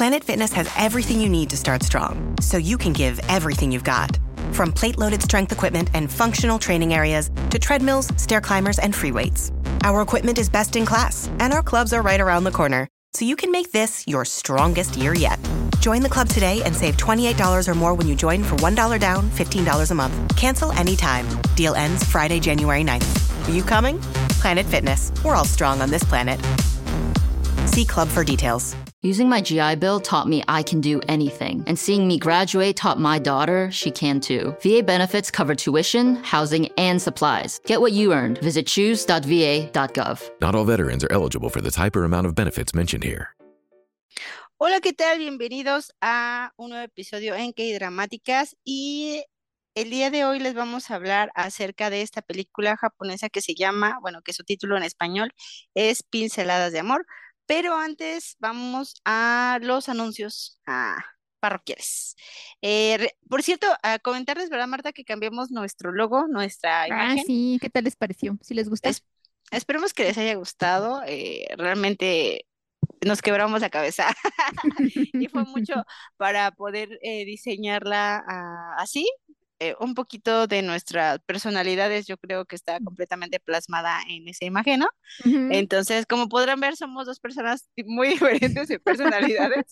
Planet Fitness has everything you need to start strong, so you can give everything you've got. From plate-loaded strength equipment and functional training areas to treadmills, stair climbers, and free weights. Our equipment is best in class, and our clubs are right around the corner, so you can make this your strongest year yet. Join the club today and save $28 or more when you join for $1 down, $15 a month. Cancel anytime. Deal ends Friday, January 9th. Are you coming? Planet Fitness. We're all strong on this planet. See club for details. Using my GI Bill taught me I can do anything. And seeing me graduate taught my daughter she can too. VA benefits cover tuition, housing, and supplies. Get what you earned. Visit choose.va.gov. Not all veterans are eligible for the type or amount of benefits mentioned here. Hola, ¿qué tal? Bienvenidos a un nuevo episodio en K-Dramáticas y el día de hoy les vamos a hablar acerca de esta película japonesa que se llama, bueno, que su título en español es Pinceladas de Amor. Pero antes vamos a los anuncios parroquiales. Por cierto, a comentarles, ¿verdad, Marta, que cambiamos nuestro logo, nuestra imagen? Sí, ¿qué tal les pareció? ¿Sí les gusta? Esperemos que les haya gustado. Realmente nos quebramos la cabeza y fue mucho para poder diseñarla así. Un poquito de nuestras personalidades, yo creo que está completamente plasmada en esa imagen, ¿no? Ujú. Entonces, como podrán ver, somos dos personas muy diferentes en personalidades.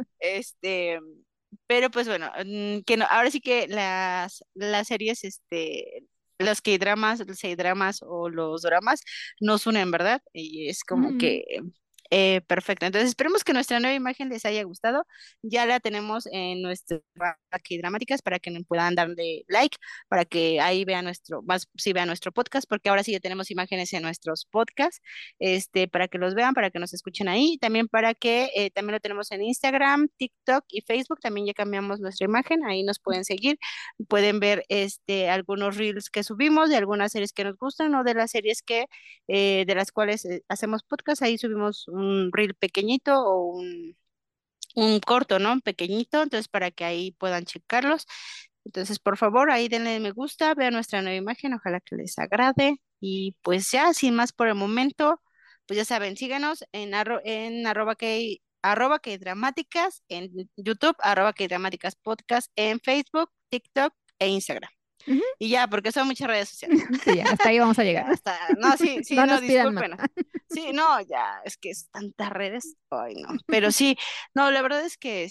Pero pues bueno, que no, ahora sí que las series, los K-dramas, los C-dramas o los dramas nos unen, ¿verdad? Y es como Ujú. que perfecto. Entonces, esperemos que nuestra nueva imagen les haya gustado. Ya la tenemos en nuestras K-dramáticas para que nos puedan darle like, para que ahí vean vean nuestro podcast, porque ahora sí ya tenemos imágenes en nuestros podcasts, para que los vean, para que nos escuchen ahí, también para que también lo tenemos en Instagram, TikTok y Facebook. También ya cambiamos nuestra imagen, ahí nos pueden seguir, pueden ver algunos reels que subimos de algunas series que nos gustan o de las series de las cuales hacemos podcast. Ahí subimos un reel pequeñito o un corto, ¿no? Pequeñito, entonces para que ahí puedan checarlos. Entonces, por favor, ahí denle me gusta, vean nuestra nueva imagen, ojalá que les agrade. Y pues ya, sin más por el momento, pues ya saben, síganos en arroba que dramáticas, en YouTube, arroba que dramáticas podcast, en Facebook, TikTok e Instagram. Ujú. Y ya, porque son muchas redes sociales. Sí, ya, hasta ahí vamos a Ya llegar. está. No, sí, sí, No no, nos pidan más. disculpen. Sí, no, ya, es que es tantas redes. Ay, no. Pero sí, no, la verdad es que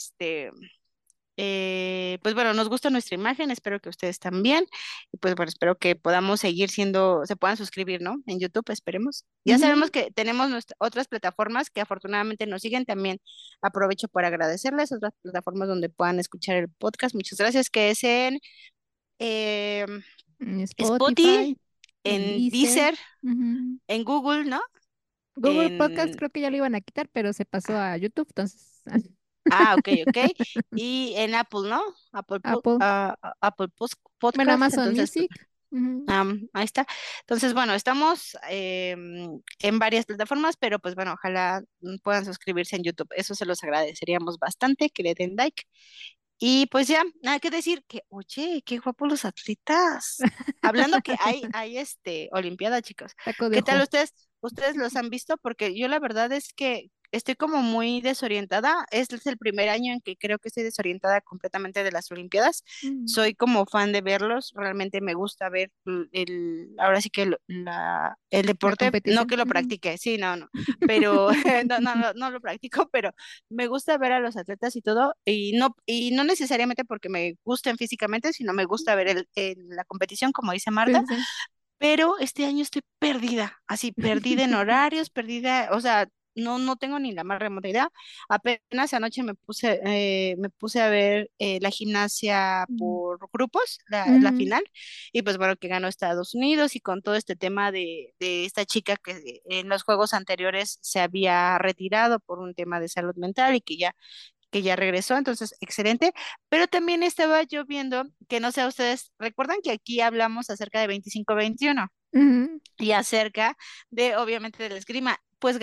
pues bueno, nos gusta nuestra imagen, espero que ustedes también. Y pues bueno, espero que podamos seguir se puedan suscribir, ¿no? En YouTube, esperemos. Ya sabemos Ujú. que tenemos otras plataformas que afortunadamente nos siguen. También aprovecho para agradecerles otras plataformas donde puedan escuchar el podcast. Muchas gracias, que es en eh, En Spotify, Spotify, en en Deezer. Deezer, Ujú. en Google, ¿no? Google Podcast En... creo que ya lo iban a quitar, pero se pasó a YouTube, entonces Ok, ok. Y en Apple, ¿no? Apple. Apple Bueno, Podcast. Amazon Entonces, pues, Music. Ujú. ahí está. Entonces, bueno, estamos en varias plataformas, pero pues bueno, ojalá puedan suscribirse en YouTube. Eso se los agradeceríamos bastante, que le den like. Y pues ya, nada que decir que, oye, qué guapos los atletas. Hablando que hay Olimpiada, chicos. Taco de ¿Qué tal ojo. ustedes? ¿Ustedes los han visto? Porque yo la verdad es que estoy como muy desorientada. Este es el primer año en que creo que estoy desorientada completamente de las Olimpiadas. Mm. Soy como fan de verlos. Realmente me gusta ver ahora sí que el La deporte, no competición. que lo Ujú. practique, sí, no, pero no lo practico, pero me gusta ver a los atletas y todo, y no necesariamente porque me gusten físicamente, sino me gusta ver la competición, como dice Sí, Marta. sí, sí. Pero este año estoy perdida, así perdida en horarios, perdida, o sea, no tengo ni la más remota idea. Apenas anoche me puse a ver la gimnasia Mm. por grupos, la Ujú. final, y pues bueno, que ganó Estados Unidos, y con todo este tema de esta chica que en los juegos anteriores se había retirado por un tema de salud mental y que ya regresó, entonces excelente. Pero también estaba yo viendo que no sé, ustedes recuerdan que aquí hablamos acerca de 25-21 Ujú. y acerca de, obviamente, del esgrima. Pues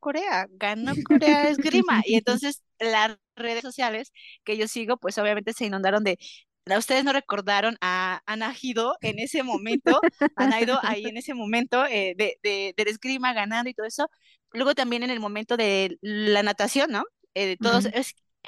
ganó Corea Esgrima. Y entonces las redes sociales que yo sigo, pues obviamente se inundaron de... Ustedes no recordaron a Anahido en ese momento, Anaido ahí en ese momento del esgrima ganando y todo eso. Luego también en el momento de la natación, ¿no? Todos, Mm.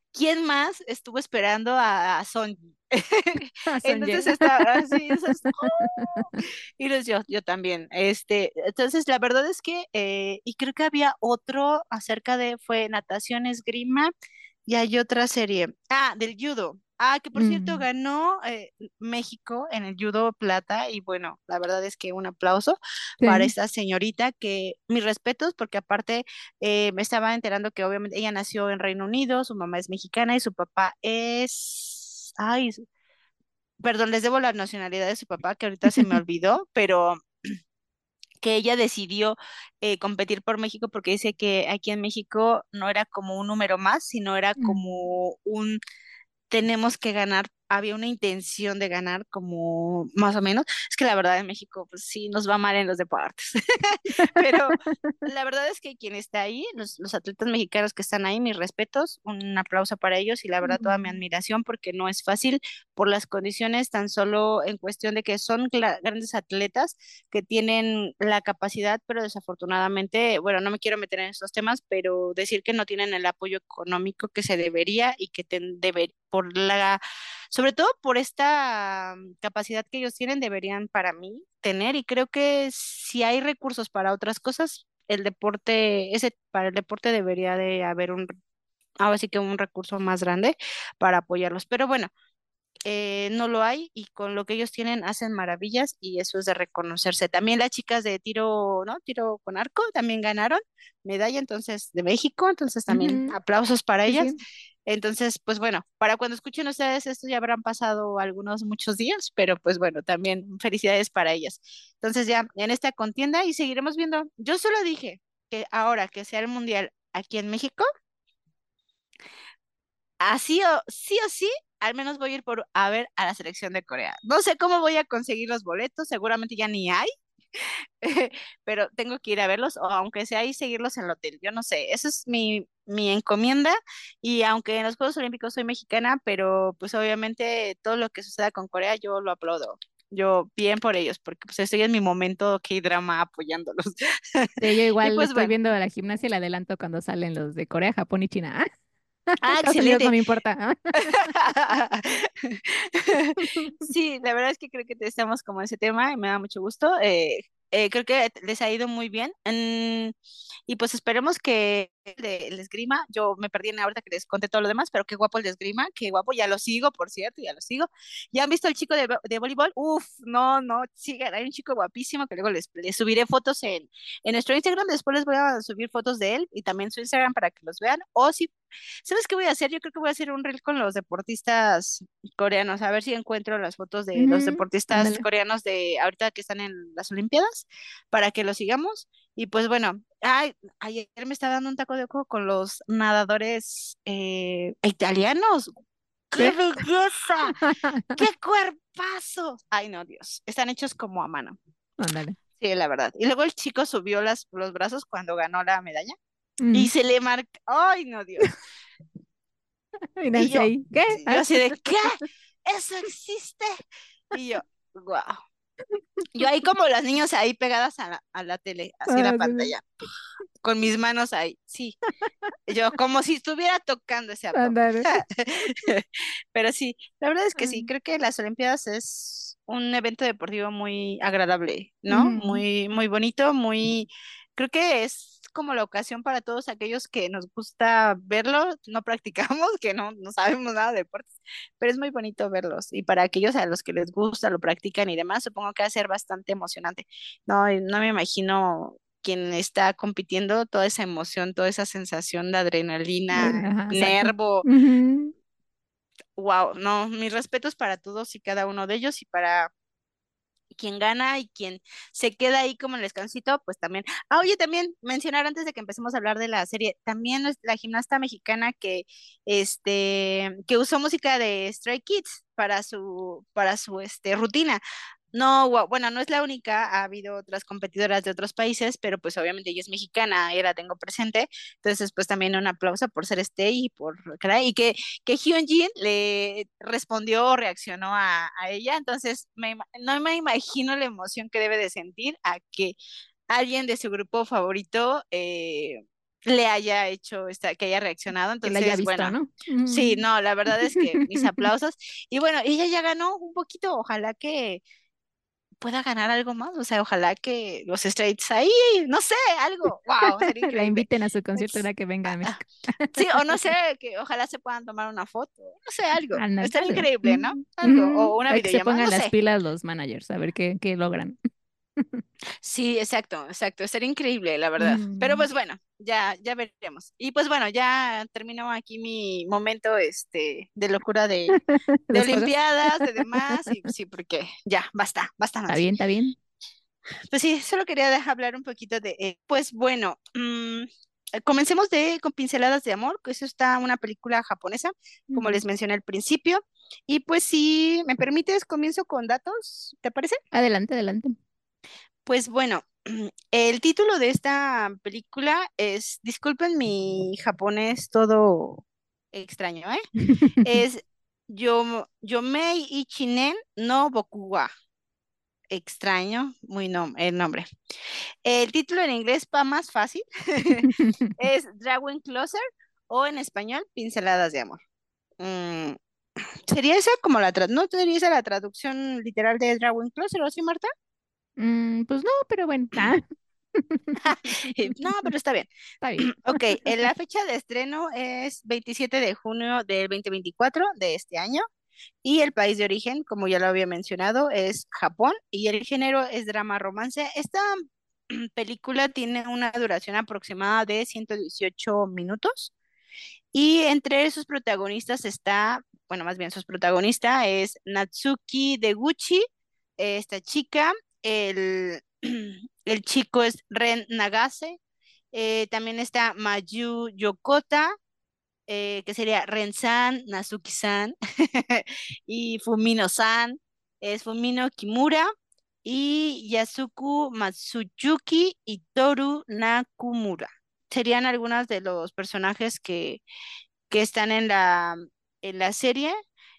¿quién más estuvo esperando a Sonji? Ah, Entonces Sonye. estaba así, y pues yo también. Entonces la verdad es que, y creo que había otro acerca de, fue natación, esgrima, y hay otra serie. Ah, del judo. Ah, que por cierto Mm, ganó México en el judo plata, y bueno, la verdad es que un aplauso para sí. esta señorita, que mis respetos, porque aparte me estaba enterando que obviamente ella nació en Reino Unido, su mamá es mexicana y su papá es, ay, perdón, les debo la nacionalidad de su papá, que ahorita se me olvidó, pero que ella decidió competir por México porque dice que aquí en México no era como un número más, sino era Mm. como un tenemos que ganar, había una intención de ganar como más o menos. Es que la verdad en México, pues sí, nos va mal en los deportes. Pero la verdad es que quien está ahí, los atletas mexicanos que están ahí, mis respetos, un aplauso para ellos y la verdad toda mi Mm. admiración porque no es fácil por las condiciones, tan solo en cuestión de que son grandes atletas que tienen la capacidad, pero desafortunadamente, bueno, no me quiero meter en estos temas, pero decir que no tienen el apoyo económico que se debería y que por la, sobre todo por esta capacidad que ellos tienen, deberían para mí tener, y creo que si hay recursos para otras cosas, el deporte, para el deporte debería de haber ahora sí que un recurso más grande para apoyarlos. Pero bueno, no lo hay y con lo que ellos tienen hacen maravillas y eso es de reconocerse. También las chicas de tiro, ¿no? Tiro con arco también ganaron medalla, entonces, de México, entonces también Ujú, aplausos para sí, ellas. sí. Entonces, pues bueno, para cuando escuchen ustedes esto ya habrán pasado algunos, muchos días, pero pues bueno, también felicidades para ellas. Entonces ya en esta contienda y seguiremos viendo. Yo solo dije que ahora que sea el mundial aquí en México, así sí o sí, al menos voy a ir a ver a la selección de Corea. No sé cómo voy a conseguir los boletos, seguramente ya ni hay, pero tengo que ir a verlos, o aunque sea ahí, seguirlos en el hotel. Yo no sé, esa es mi encomienda. Y aunque en los Juegos Olímpicos soy mexicana, pero pues obviamente todo lo que suceda con Corea, yo lo aplaudo. Yo bien por ellos, porque pues estoy en mi momento K-drama apoyándolos. Sí, yo Y igual pues estoy bueno, viendo la gimnasia y la adelanto cuando salen los de Corea, Japón y China. Estados Unidos no excelente. me importa. Sí, la verdad es que creo que estamos como en ese tema y me da mucho gusto. Creo que les ha ido muy bien. Y pues esperemos que el esgrima, yo me perdí en ahorita que les conté todo lo demás, pero qué guapo el de esgrima, qué guapo, ya lo sigo, por cierto, ya lo sigo. ¿Ya han visto el chico de voleibol? Uf, no, no, sigan, hay un chico guapísimo que luego les subiré fotos en nuestro Instagram, después les voy a subir fotos de él y también su Instagram para que los vean. O si, ¿sabes qué voy a hacer? Yo creo que voy a hacer un reel con los deportistas coreanos, a ver si encuentro las fotos de los Ujú, deportistas ándale. coreanos de ahorita que están en las Olimpiadas, para que los sigamos. Y pues bueno, ay, ayer me estaba dando un taco de ojo con los nadadores italianos. ¡Qué ¿Qué? belleza! ¡Qué cuerpazos! Ay, no, Dios, están hechos como a mano. Ándale. Sí, la verdad. Y luego el chico subió los brazos cuando ganó la medalla y Mm. se le marca, ay, no, Dios. Y Y Nancy yo, ahí, ¿qué? yo Ah, así de, ¿qué? ¿Eso existe? Y yo, wow. Yo ahí como los niños ahí pegadas a la tele, así a la ah, sí, sí. pantalla, con mis manos ahí, sí. Yo como si estuviera tocando ese abdomen. Ándale. Pero sí, la verdad es que sí, Mm. creo que las Olimpiadas es un evento deportivo muy agradable, ¿no? Ujú. Muy, muy bonito, creo que es como la ocasión para todos aquellos que nos gusta verlo, no practicamos, que no sabemos nada de deportes, pero es muy bonito verlos. Y para aquellos a los que les gusta, lo practican y demás, supongo que va a ser bastante emocionante. No, y no me imagino quien está compitiendo, toda esa emoción, toda esa sensación de adrenalina, Ajá, exacto. nervo. Ujú. Wow, no, mis respetos para todos y cada uno de ellos y para quien gana y quien se queda ahí como en el descansito, pues también. Ah, oye, también mencionar antes de que empecemos a hablar de la serie, también la gimnasta mexicana que usó música de Stray Kids para su rutina. No, bueno, no es la única, ha habido otras competidoras de otros países, pero pues obviamente ella es mexicana, la tengo presente, entonces pues también un aplauso por ser y por, caray, y que Hyunjin le respondió o reaccionó a ella, entonces no me imagino la emoción que debe de sentir a que alguien de su grupo favorito le haya hecho, que haya reaccionado. Que la haya Entonces, visto, bueno, ¿no? sí, no, la verdad es que mis aplausos. Y bueno, ella ya ganó un poquito, ojalá que pueda ganar algo más, o sea, ojalá que los Straits ahí, no sé, algo, wow, sería La increíble. inviten a su concierto ahora que venga a Ah, México. sí, o no sé, que ojalá se puedan tomar una foto, no sé, algo, Ándale, estaría algo. increíble, ¿no? Algo, o una Para que se videollamada, pongan no las sé. pilas los managers, a ver qué logran. Sí, exacto, exacto, estaría increíble, la verdad. Pero Mm. pues bueno, ya veremos. Y pues bueno, ya terminó aquí mi momento, de locura de Los juegos. Olimpiadas, de demás, y sí, porque ya, basta, Está Nancy. bien, está bien. Pues sí, solo quería hablar un poquito pues bueno, comencemos con Pinceladas de Amor, que eso está una película japonesa, como Ujú. les mencioné al principio. Y pues si me permites, comienzo con datos, ¿te parece? Adelante, adelante. Pues bueno, el título de esta película es, disculpen mi japonés todo extraño, ¿eh? Es Yomei Ichinen no Boku wa. Extraño, muy el nombre. El título en inglés, para más fácil, es Dragon Closer o en español, Pinceladas de Amor. Mm, ¿Sería esa como no sería esa la traducción literal de Dragon Closer o sí, Marta? Pues no, pero bueno. No, pero está bien. Está bien. Ok, la fecha de estreno es 27 de junio del 2024 de este año y el país de origen, como ya lo había mencionado, es Japón y el género es drama romance. Esta película tiene una duración aproximada de 118 minutos y entre sus protagonistas está, bueno, más bien sus protagonista es Natsuki Deguchi, esta chica, el, el chico es Ren Nagase, también está Mayu Yokota, que sería Ren-san, Natsuki-san y Fumino-san, es Fumino Kimura y Yasuku Matsuyuki y Toru Nakumura. Serían algunos de los personajes que están en la serie.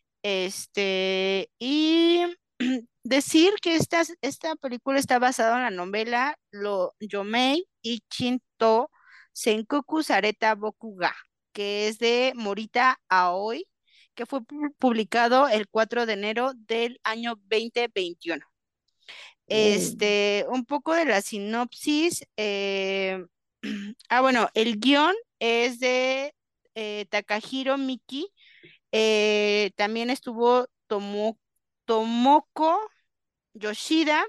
Y decir que esta película está basada en la novela Yomei Ichinto Senkoku Sareta Bokuga, que es de Morita Aoi, que fue publicado el 4 de enero del año 2021. Oh. Un poco de la sinopsis. Bueno, el guión es de Takahiro Miki. También estuvo Tomoko Yoshida.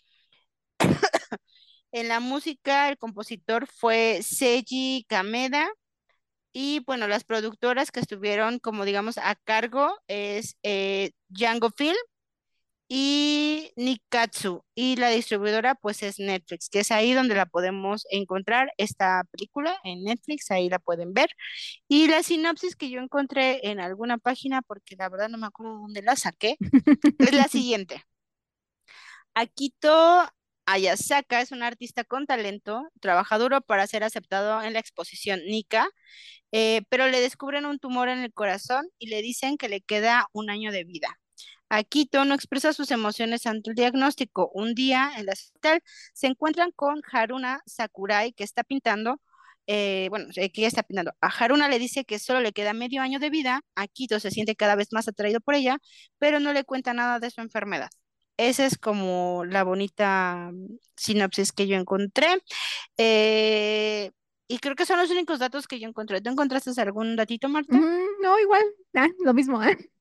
En la música, el compositor fue Seiji Kameda. Y bueno, las productoras que estuvieron como digamos a cargo es Django Film y Nikatsu. Y la distribuidora pues es Netflix, que es ahí donde la podemos encontrar esta película en Netflix, ahí la pueden ver. Y la sinopsis que yo encontré en alguna página, porque la verdad no me acuerdo dónde la saqué, es la siguiente. Akito Ayasaka es un artista con talento, trabaja duro para ser aceptado en la exposición Nika, pero le descubren un tumor en el corazón y le dicen que le queda un año de vida. Akito no expresa sus emociones ante el diagnóstico. Un día en la hospital se encuentran con Haruna Sakurai que está pintando, que ella está pintando. A Haruna le dice que solo le queda medio año de vida. Akito se siente cada vez más atraído por ella, pero no le cuenta nada de su enfermedad. Esa es como la bonita sinopsis que yo encontré. Eh, y creo que son los únicos datos que yo encontré. ¿Tú encontraste algún datito, Marta? No, igual. Lo mismo.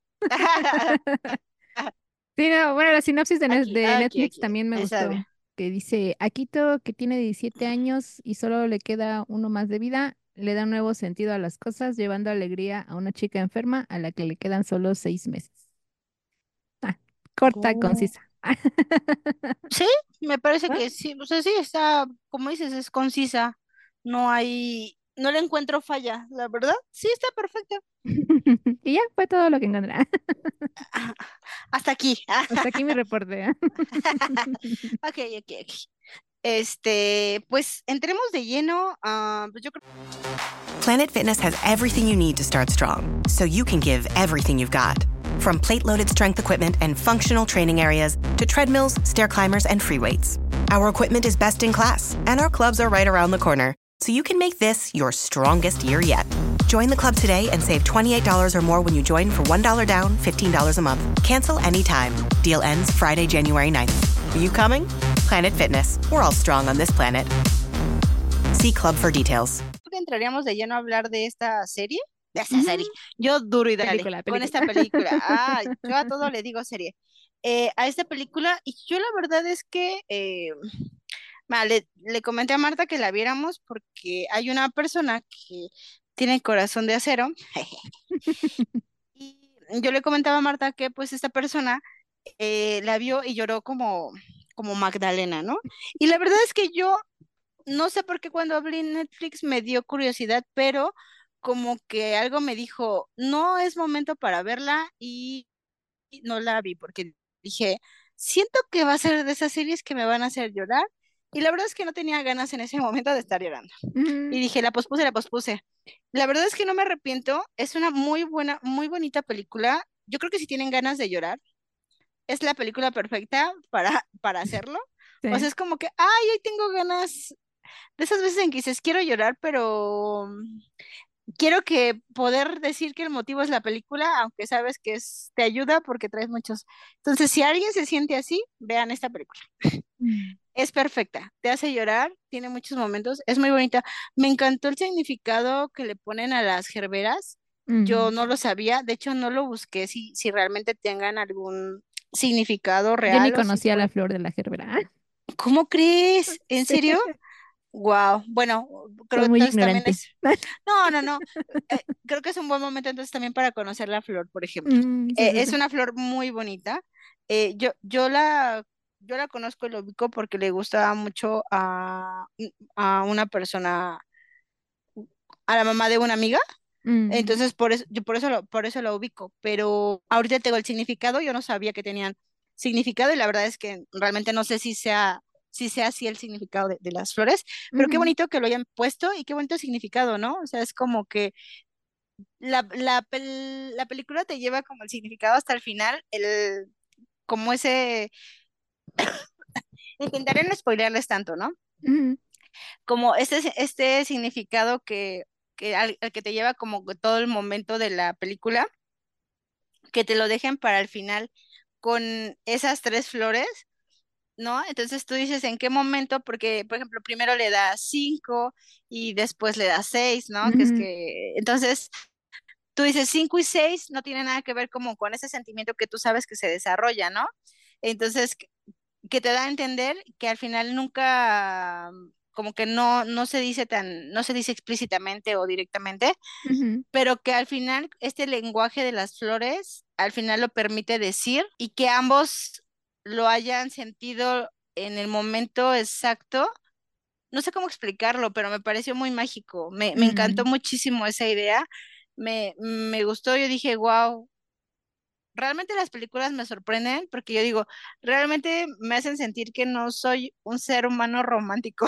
Sí, no, bueno, la sinopsis de Netflix Aquí. también me Esa bien. gustó, que dice, Akito, que tiene 17 años y solo le queda uno más de vida, le da un nuevo sentido a las cosas, llevando alegría a una chica enferma a la que le quedan solo 6 meses. Ah, corta, Oh. concisa. Sí, me parece ¿No? que sí. O sea, sí, está, como dices, es concisa. No le encuentro falla, la verdad. Sí, está perfecta. Y ya fue todo lo que encontré. Hasta aquí. Hasta aquí mi reporte. Ok. Pues entremos de lleno. Pues yo creo. Planet Fitness has everything you need to start strong, so you can give everything you've got. From plate-loaded strength equipment and functional training areas to treadmills, stair climbers, and free weights. Our equipment is best in class, and our clubs are right around the corner. so you can make this your strongest year yet. Join the club today and save $28 or more when you join for $1 down, $15 a month. Cancel anytime. Deal ends Friday, January 9th. Are you coming? Planet Fitness. We're all strong on this planet. See Club for details. Que entraríamos de lleno a hablar de esta serie. De esta Ujú. serie. Yo duro y dale Película, con película. esta película. Yo a todo le digo serie. A esta película, y yo la verdad es que le comenté a Marta que la viéramos porque hay una persona que tiene corazón de acero. Y yo le comentaba a Marta que pues esta persona la vio y lloró como Magdalena, ¿no? Y la verdad es que yo no sé por qué cuando abrí Netflix me dio curiosidad, pero como que algo me dijo, no es momento para verla y no la vi porque dije, siento que va a ser de esas series que me van a hacer llorar. Y la verdad es que no tenía ganas en ese momento de estar llorando. Y Ujú. dije, la pospuse, la pospuse. La verdad es que no me arrepiento. Es una muy buena, muy bonita película. Yo creo que si tienen ganas de llorar, es la película perfecta para hacerlo. O sea, Sí. es como que, ay, hoy tengo ganas de esas veces en que dices, quiero llorar, pero quiero que poder decir que el motivo es la película, aunque sabes que te ayuda porque traes muchos. Entonces, si alguien se siente así, vean esta película. Mm. Es perfecta, te hace llorar, tiene muchos momentos, es muy bonita. Me encantó el significado que le ponen a las gerberas. Yo Mm. no lo sabía, de hecho no lo busqué si realmente tengan algún significado Yo ni real o si conocía la fue. flor de la gerbera. ¿Cómo crees? ¿En Sí, serio? Wow. Bueno, creo soy que muy entonces también ignorante. es. No, no, no. Creo que es un buen momento entonces también para conocer la flor, por ejemplo. Sí, sí, Es sí. una flor muy bonita. Yo la conozco y lo ubico porque le gustaba mucho a una persona, a la mamá de una amiga. Mm. Entonces, por eso lo ubico. Pero ahorita tengo el significado, yo no sabía que tenían significado y la verdad es que realmente no sé si sea así el significado de las flores, pero qué Ujú. bonito que lo hayan puesto y qué bonito significado, ¿no? O sea, es como que la película te lleva como el significado hasta el final, como intentaré no spoilearles tanto, ¿no? Ujú. Como este significado al que te lleva como que todo el momento de la película, que te lo dejen para el final con esas tres flores, ¿no? Entonces tú dices en qué momento, porque, por ejemplo, primero le da 5 y después le da 6, ¿no? Ujú. Entonces tú dices 5 y 6 no tiene nada que ver como con ese sentimiento que tú sabes que se desarrolla, ¿no? Entonces, que te da a entender que al final nunca, como que no se dice explícitamente o directamente, Ujú. pero que al final este lenguaje de las flores al final lo permite decir y que ambos lo hayan sentido en el momento exacto. No sé cómo explicarlo, pero me pareció muy mágico. Me encantó Mm. muchísimo esa idea. Me gustó, yo dije, wow, realmente las películas me sorprenden porque yo digo, realmente me hacen sentir que no soy un ser humano romántico.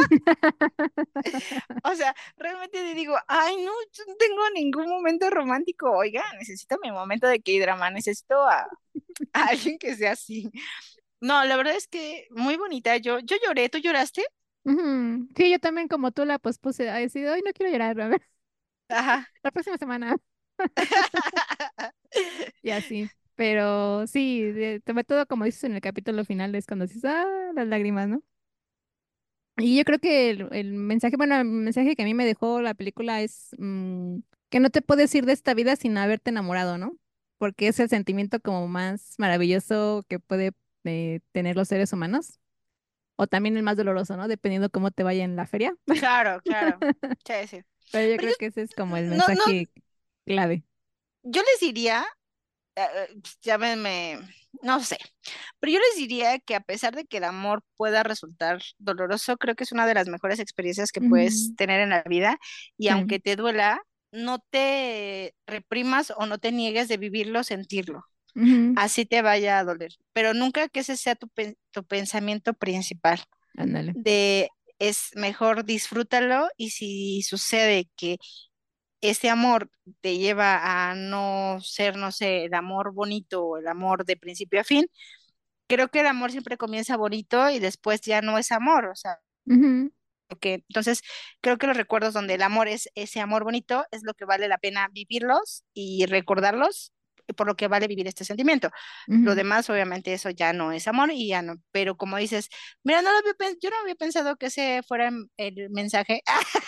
O sea, realmente digo, ay, no, yo no tengo ningún momento romántico. Oiga, necesito mi momento de K-drama, necesito a alguien que sea así. No, la verdad es que muy bonita. Yo lloré, ¿tú lloraste? Ujú. Sí, yo también como tú la pospuse. A decir, hoy no quiero llorar, a ver, Ajá. la próxima semana. Y así. Pero sí, sobre todo como dices en el capítulo final es cuando dices, las lágrimas, ¿no? Y yo creo que el mensaje, bueno, el mensaje que a mí me dejó la película es que no te puedes ir de esta vida sin haberte enamorado, ¿no? Porque es el sentimiento como más maravilloso que puede tener los seres humanos. O también el más doloroso, ¿no? Dependiendo cómo te vaya en la feria. Claro, claro. Sí, sí. Pero yo Pero creo que ese es como el no, no, mensaje clave. yo les diría, llámenme, no sé, pero yo les diría que a pesar de que el amor pueda resultar doloroso, creo que es una de las mejores experiencias que puedes Ujú. tener en la vida y Sí. aunque te duela, no te reprimas o no te niegues de vivirlo, sentirlo. Ujú. Así te vaya a doler, pero nunca que ese sea tu pensamiento principal. Ándale. De es mejor disfrútalo y si sucede que ese amor te lleva a no ser, no sé, el amor bonito o el amor de principio a fin, creo que el amor siempre comienza bonito y después ya no es amor, o sea, Ujú. que entonces creo que los recuerdos donde el amor es ese amor bonito es lo que vale la pena vivirlos y recordarlos, por lo que vale vivir este sentimiento. Lo Ujú. demás, obviamente, eso ya no es amor y ya no. Pero como dices, mira, yo no había pensado que ese fuera el mensaje.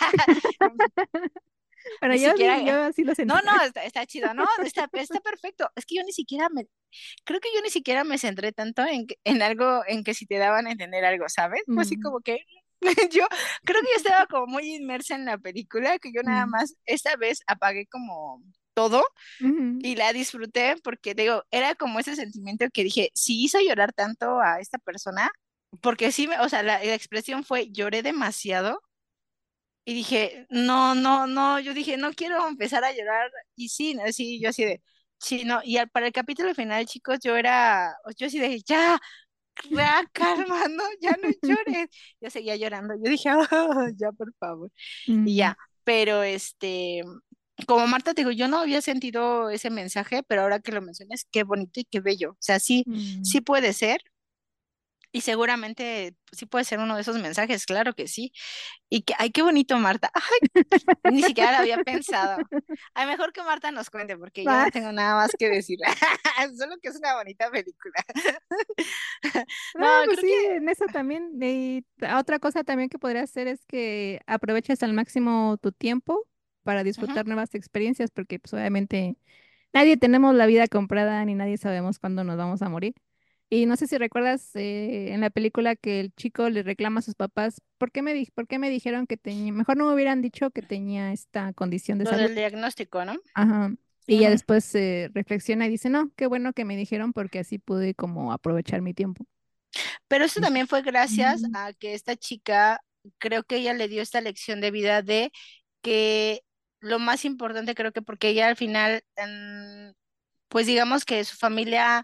Pero Ni yo siquiera. sí, yo sí lo No, sentí. no, está chido, ¿no? Está perfecto. Es que yo ni siquiera creo que yo ni siquiera me centré tanto en algo, en que si te daban a entender algo, ¿sabes? Fue así Mm, como que yo creo que yo estaba como muy inmersa en la película, que yo nada mm, más esta vez apagué como todo ujú, y la disfruté porque digo, era como ese sentimiento que dije, si hizo llorar tanto a esta persona, porque sí, o sea, la expresión fue lloré demasiado. Y dije, no, no, no, yo dije, no quiero empezar a llorar. Y sí, sí, yo así de, sí, no. Y para el capítulo final, chicos, yo así de, ya, calma, no, ya no llores. Yo seguía llorando. Yo dije, "Ah, ya, por favor." Y mm, ya, pero como Marta te digo, yo no había sentido ese mensaje, pero ahora que lo mencionas, qué bonito y qué bello. O sea, sí, sí mm. puede ser. Y seguramente sí puede ser uno de esos mensajes, claro que sí. Y que, ay, qué bonito, Marta. Ni siquiera lo había pensado. Ay, mejor que Marta nos cuente, porque yo Ah, no tengo nada más que decir. Solo que es una bonita película. ah, No, pues creo sí, que. en eso también. Y otra cosa también que podría hacer es que aproveches al máximo tu tiempo para Ujú. disfrutar nuevas experiencias, porque pues obviamente nadie tenemos la vida comprada ni nadie sabemos cuándo nos vamos a morir. Y no sé si recuerdas en la película que el chico le reclama a sus papás, por qué me dijeron que tenía, mejor no me hubieran dicho que tenía esta condición de Lo salud? del diagnóstico, ¿no? Ajá. Y ya Ujú. después reflexiona y dice, no, qué bueno que me dijeron porque así pude como aprovechar mi tiempo. Pero eso Dice, también fue gracias "Mm, a que esta chica, creo que ella le dio esta lección de vida de que lo más importante, creo que porque ella al final, pues digamos que su familia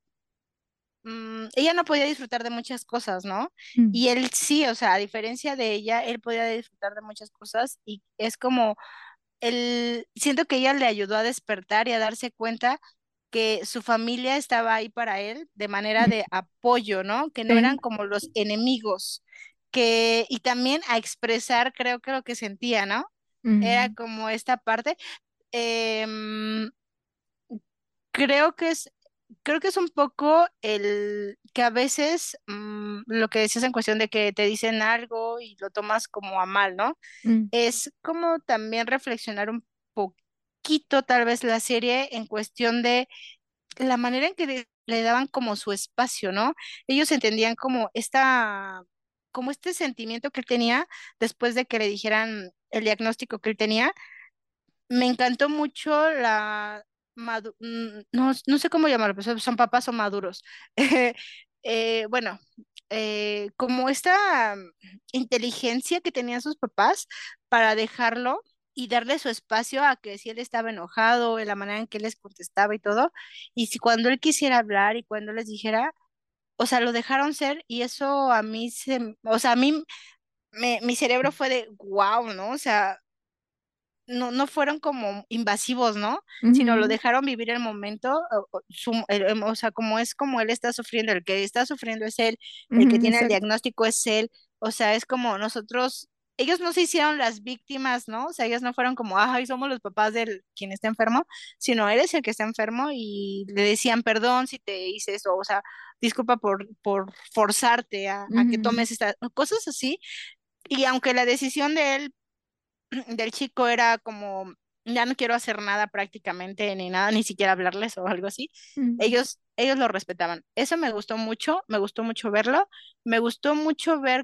ella no podía disfrutar de muchas cosas, ¿no? mm, Y él sí, o sea, a diferencia de ella, él podía disfrutar de muchas cosas y es como, siento que ella le ayudó a despertar y a darse cuenta que su familia estaba ahí para él de manera mm, de apoyo, ¿no? Que no sí, eran como los enemigos, y también a expresar, creo que lo que sentía, ¿no? Era mm, como esta parte. em, Creo que creo que es un poco el que a veces lo que decías en cuestión de que te dicen algo y lo tomas como a mal, ¿no? mm, Es como también reflexionar un poquito tal vez la serie en cuestión de la manera en que le daban como su espacio, ¿no? Ellos entendían como este sentimiento que él tenía después de que le dijeran el diagnóstico que él tenía. Me encantó mucho no, no sé cómo llamarlo, pero son papas o maduros. Bueno, como esta inteligencia que tenían sus papás para dejarlo y darle su espacio a que si él estaba enojado, en la manera en que él les contestaba y todo, y si cuando él quisiera hablar y cuando les dijera, o sea, lo dejaron ser y eso a mí o sea, a mí mi cerebro fue de wow, ¿no? O sea, no fueron como invasivos, ¿no? Sino lo ujú, dejaron vivir el momento, o sea, como él está sufriendo, el que está sufriendo es él, el que ujú, tiene el exacto. diagnóstico es él, o sea, es como nosotros, ellos no se hicieron las víctimas, ¿no? O sea, ellos no fueron como, ay, somos los papás del quien está enfermo, sino él es el que está enfermo y le decían, perdón si te hice eso, o sea, disculpa por forzarte a que Ujú, tomes estas cosas así. Y aunque la decisión de él del chico era como, ya no quiero hacer nada prácticamente, ni nada, ni siquiera hablarles o algo así, ujú, ellos lo respetaban. Eso me gustó mucho verlo, me gustó mucho ver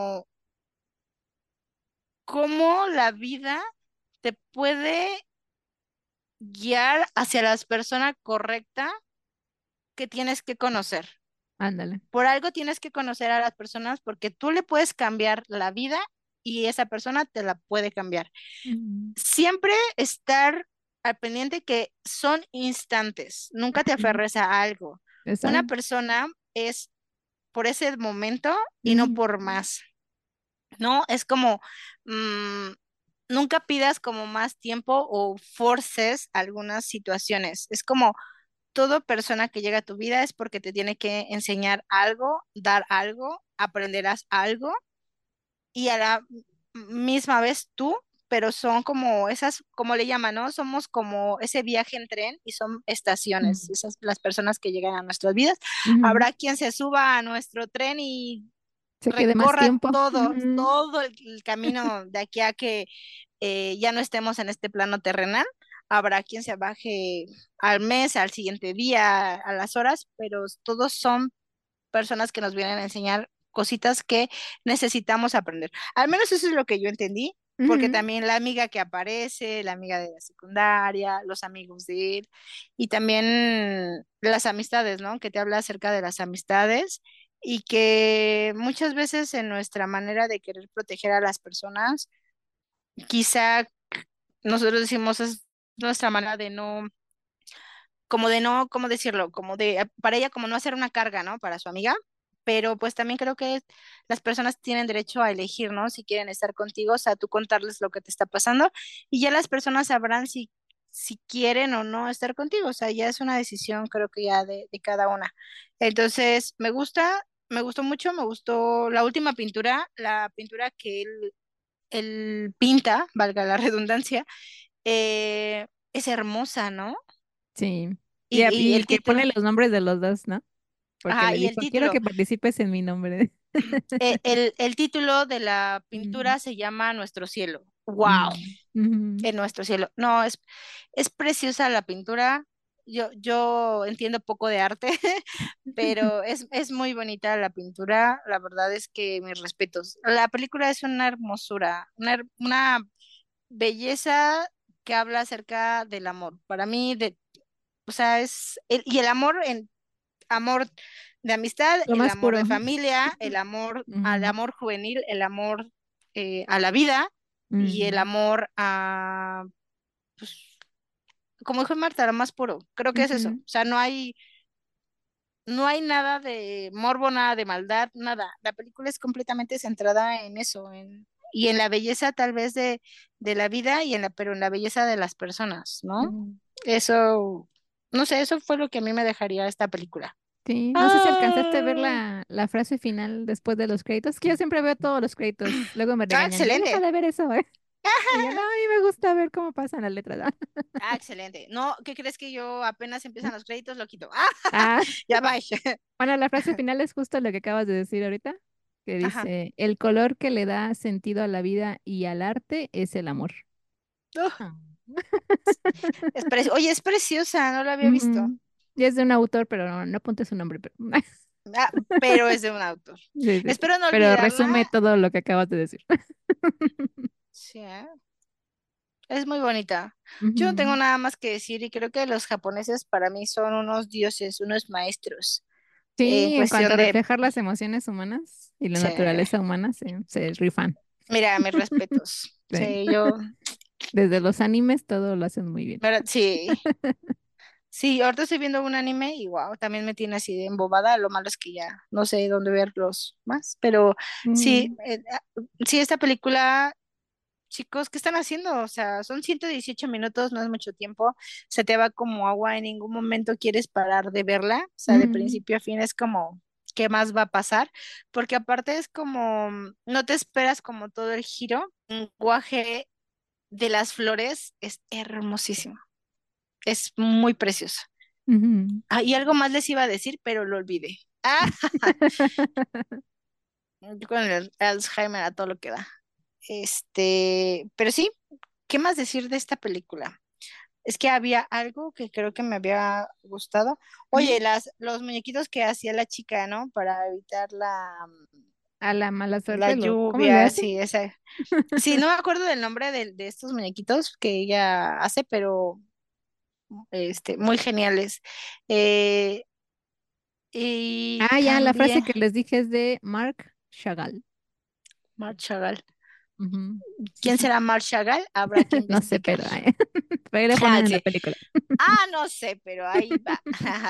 cómo la vida te puede guiar hacia la persona correcta que tienes que conocer. ándale. Por algo tienes que conocer a las personas porque tú le puedes cambiar la vida y esa persona te la puede cambiar. Ujú, Siempre estar al pendiente que son instantes, nunca te ujú, aferres a algo. Una exacto. persona es por ese momento y no Ujú, por más, ¿no? Es como, mm, nunca pidas como más tiempo o forces algunas situaciones. Es como toda persona que llega a tu vida es porque te tiene que enseñar algo, dar algo, aprenderás algo y a la misma vez tú, pero son como esas, como le llaman, ¿no? Somos como ese viaje en tren y son estaciones, Mm. esas las personas que llegan a nuestras vidas. Ujú. Habrá quien se suba a nuestro tren y Se quede más recorra tiempo. Ujú. todo el camino de aquí a que ya no estemos en este plano terrenal. Habrá quien se baje al mes, al siguiente día, a las horas, pero todos son personas que nos vienen a enseñar cositas que necesitamos aprender. Al menos eso es lo que yo entendí, porque Ujú. también la amiga que aparece, la amiga de la secundaria, los amigos de él, y también las amistades, ¿no? Que te habla acerca de las amistades y que muchas veces en nuestra manera de querer proteger a las personas, quizá nosotros decimos es nuestra manera de no, como de no, ¿cómo decirlo? Como de, para ella como no hacer una carga, ¿no? Para su amiga, pero pues también creo que las personas tienen derecho a elegir, ¿no? Si quieren estar contigo, o sea, tú contarles lo que te está pasando y ya las personas sabrán si quieren o no estar contigo, o sea, ya es una decisión creo que ya de cada una. Entonces, me gustó mucho, me gustó la última pintura, la pintura que él pinta, valga la redundancia, es hermosa, ¿no? Sí. Y, y Y el que título. pone los nombres de los dos, ¿no? Porque Ajá, le y el dijo, quiero título, que participes en mi nombre. el título de la Mm. pintura se llama Nuestro cielo. ¡Wow! Mm. Ujú. En nuestro cielo. No, es preciosa la pintura. Yo entiendo poco de arte, pero es muy bonita la pintura. La verdad es que mis respetos. La película es una hermosura, una belleza que habla acerca del amor. Para mí, o sea, y el amor amor de amistad, Lo el más amor puro. de familia, el amor al Ujú. amor juvenil, el amor a la vida y el Mm. amor a, pues, como dijo Marta, lo más puro. Creo que es eso. O Ujú. sea, no hay nada de morbo, nada de maldad, nada. La película es completamente centrada en eso, y en la belleza tal vez de la vida pero en la belleza de las personas, ¿no? Ujú. Eso, no sé, eso fue lo que a mí me dejaría esta película. Sí, no sé si alcanzaste a ver Ah, la frase final después de los créditos, que yo siempre veo todos los créditos. Luego me regañan, ya deja excelente. de ver eso, ¿eh? Y yo, no, a mí me gusta ver cómo pasan las letras. Ah, excelente. No, ¿qué crees que yo apenas ¿Ah? empiezan los créditos lo quito? Ah, Ya va. bueno, la frase final es justo lo que acabas de decir ahorita, que Ajá. dice, el color que le da sentido a la vida y al arte es el amor. Ugh, Ah. Oye, es preciosa, no la había visto. Ujú. Y es de un autor, pero no apunte su nombre, pero Ah, pero es de un autor. sí, sí, sí. Espero no Pero olvidarla. resume todo lo que acabas de decir. Sí, ¿eh? Es muy bonita. Yo no tengo Ujú. nada más que decir y creo que los japoneses para mí son unos dioses, unos maestros en Sí, en cuanto cuestión a de... reflejar las emociones humanas y la Sí. naturaleza humana, se rifan. Mira, mis respetos. Sí. Sí, yo... Desde los animes todo lo hacen muy bien. ¿Verdad? Sí. Sí, ahorita estoy viendo un anime y wow, también me tiene así de embobada. Lo malo es que ya no sé dónde verlos más, pero sí, Mm. sí, esta película, chicos, ¿qué están haciendo? O sea, son 118 minutos, no es mucho tiempo, se te va como agua, en ningún momento quieres parar de verla, o sea, de Mm. principio a fin es como, ¿qué más va a pasar? Porque aparte es como, no te esperas como todo el giro, el lenguaje de las flores es hermosísimo, es muy precioso. Ujú. Ah, y algo más les iba a decir, pero lo olvidé. Ah, yo con el Alzheimer a todo lo que da. Pero sí, ¿qué más decir de esta película? Es que había algo que creo que me había gustado. Oye, Ujú. los muñequitos que hacía la chica, ¿no? Para evitar A la mala la suerte, ¿cómo le lluvia, hace? sí, esa. Sí, no me acuerdo del nombre de estos muñequitos que ella hace, pero muy geniales. Eh, y Ah, ya, la frase también, que les dije es de Marc Chagall. Marc Chagall. Ujú. Sí, ¿Quién sí. será Marc Chagall? Habrá que No sé, investigar. pero, pero ahí le Ah, ponen en la sí. película. No sé, pero ahí va.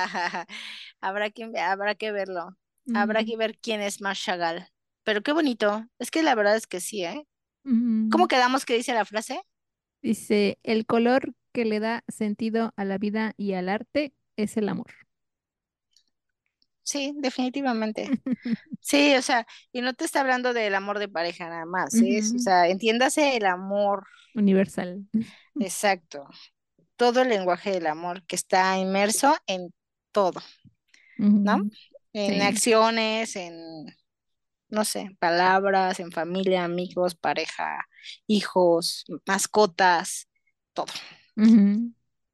Habrá que verlo. Habrá Ujú. que ver quién es Marc Chagall. Pero qué bonito. Es que la verdad es que sí, ¿eh? ¿Cómo Ujú. quedamos que dice la frase? Dice, el color que le da sentido a la vida y al arte es el amor. sí, definitivamente. Sí, o sea, y no te está hablando del amor de pareja nada más, ¿eh? O Ujú. sea, entiéndase el amor, Universal. exacto, todo el lenguaje del amor que está inmerso en todo, ¿no? Ujú. En Sí. acciones, en, no sé, palabras, en familia, amigos, pareja, hijos, mascotas, todo. Ujú.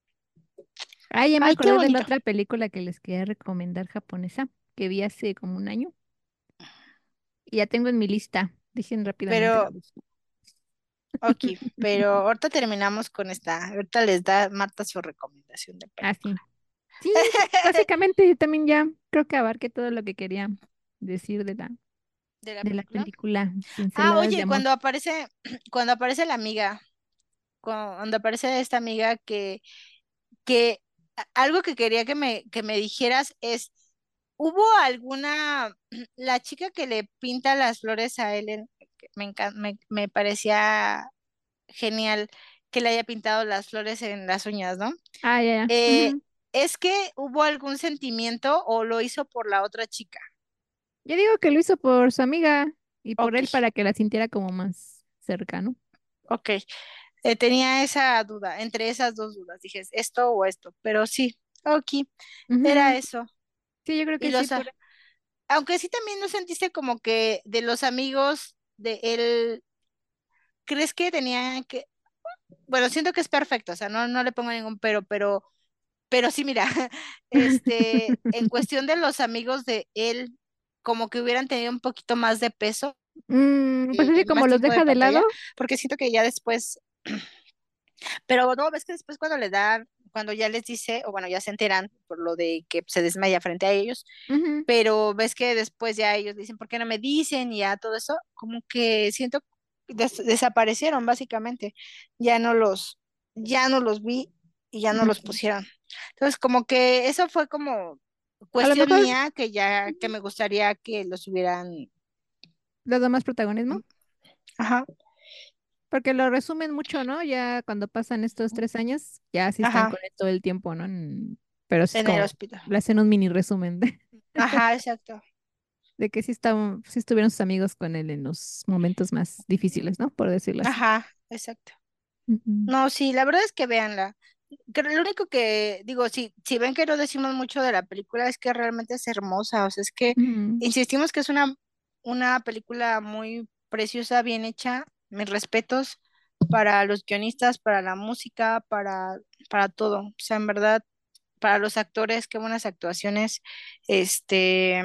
Ah, ya me Ay, qué acordé de la bonito. otra película que les quería recomendar japonesa, que vi hace como un año. Y ya tengo en mi lista. Dejen rápidamente la Pero, busco. ok, pero ahorita terminamos con esta. Ahorita les da Marta su recomendación de Ah, película. sí. Sí, básicamente yo también ya creo que abarqué todo lo que quería decir ¿De la de la película? película Ah, Pinceladas de oye, Amor. cuando aparece la amiga, cuando aparece esta amiga que algo que quería que me dijeras es, ¿hubo alguna, la chica que le pinta las flores a Ellen, que me parecía genial que le haya pintado las flores en las uñas, ¿no? Ah, ya, ya. Eh, Ujú. ¿Es que hubo algún sentimiento o lo hizo por la otra chica? Yo digo que lo hizo por su amiga y por Ok, él para que la sintiera como más cercano. ok. Tenía esa duda, entre esas dos dudas, dije, ¿es esto o esto? Pero sí, ok, era Ujú. eso. Sí, yo creo Y que sí, los, por... aunque sí también no sentiste como que de los amigos de él, ¿crees que tenía que, bueno, siento que es perfecto, o sea, no le pongo ningún pero sí, mira, en cuestión de los amigos de él, como que hubieran tenido un poquito más de peso, Pues así como más los tiempo de deja de lado. pantalla, porque siento que ya después, pero no, ves que después cuando le dan, cuando ya les dice, o bueno, ya se enteran por lo de que se desmaya frente a ellos, Ujú, pero ves que después ya ellos dicen, ¿por qué no me dicen? Y ya todo eso, como que siento que desaparecieron básicamente, ya no los, ya no los vi y ya no los ujú. pusieron. Entonces, como que eso fue como A lo cuestión mejor mía que ya, que ujú, me gustaría que los hubieran, le da más protagonismo, ajá, porque lo resumen mucho, ¿no? Ya cuando pasan estos 3 años, ya sí están ajá, con él todo el tiempo, ¿no? Pero sí es en el como, hospital. le hacen un mini resumen Ajá, exacto. de que sí estuvieron sus amigos con él en los momentos más difíciles, ¿no? Por decirlo así. Ajá, exacto. Ujú, No, sí, la verdad es que véanla. Lo único que digo, si ven que no decimos mucho de la película, es que realmente es hermosa. O sea, es que ujú, insistimos que es una película muy preciosa, bien hecha. Mis respetos para los guionistas, para la música, para todo. O sea, en verdad, para los actores, qué buenas actuaciones. Este,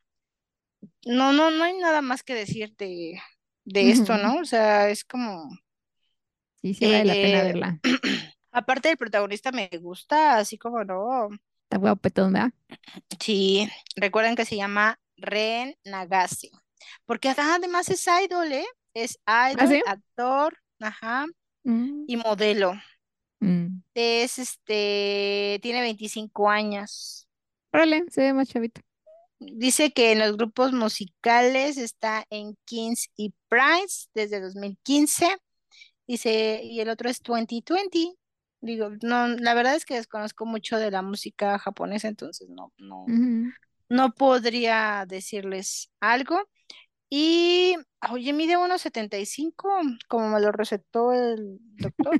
no hay nada más que decir de esto, ujú. ¿no? O sea, es como Sí, sí vale la pena Eh, verla. aparte del protagonista me gusta, así como no. Está guapetón, ¿verdad? Sí, recuerden que se llama Ren Nagase, porque acá además es idol, ¿eh? Es ¿Ah, idol, sí? actor, ajá, Mm, y modelo. mm. Tiene 25 años. Órale, se ve más chavito. Dice que en los grupos musicales está en Kings y Prince desde 2015. Y el otro es 2020. Digo, no, la verdad es que desconozco mucho de la música japonesa, entonces Ujú. no podría decirles algo. Y, oye, mide 1,75 como me lo recetó el doctor.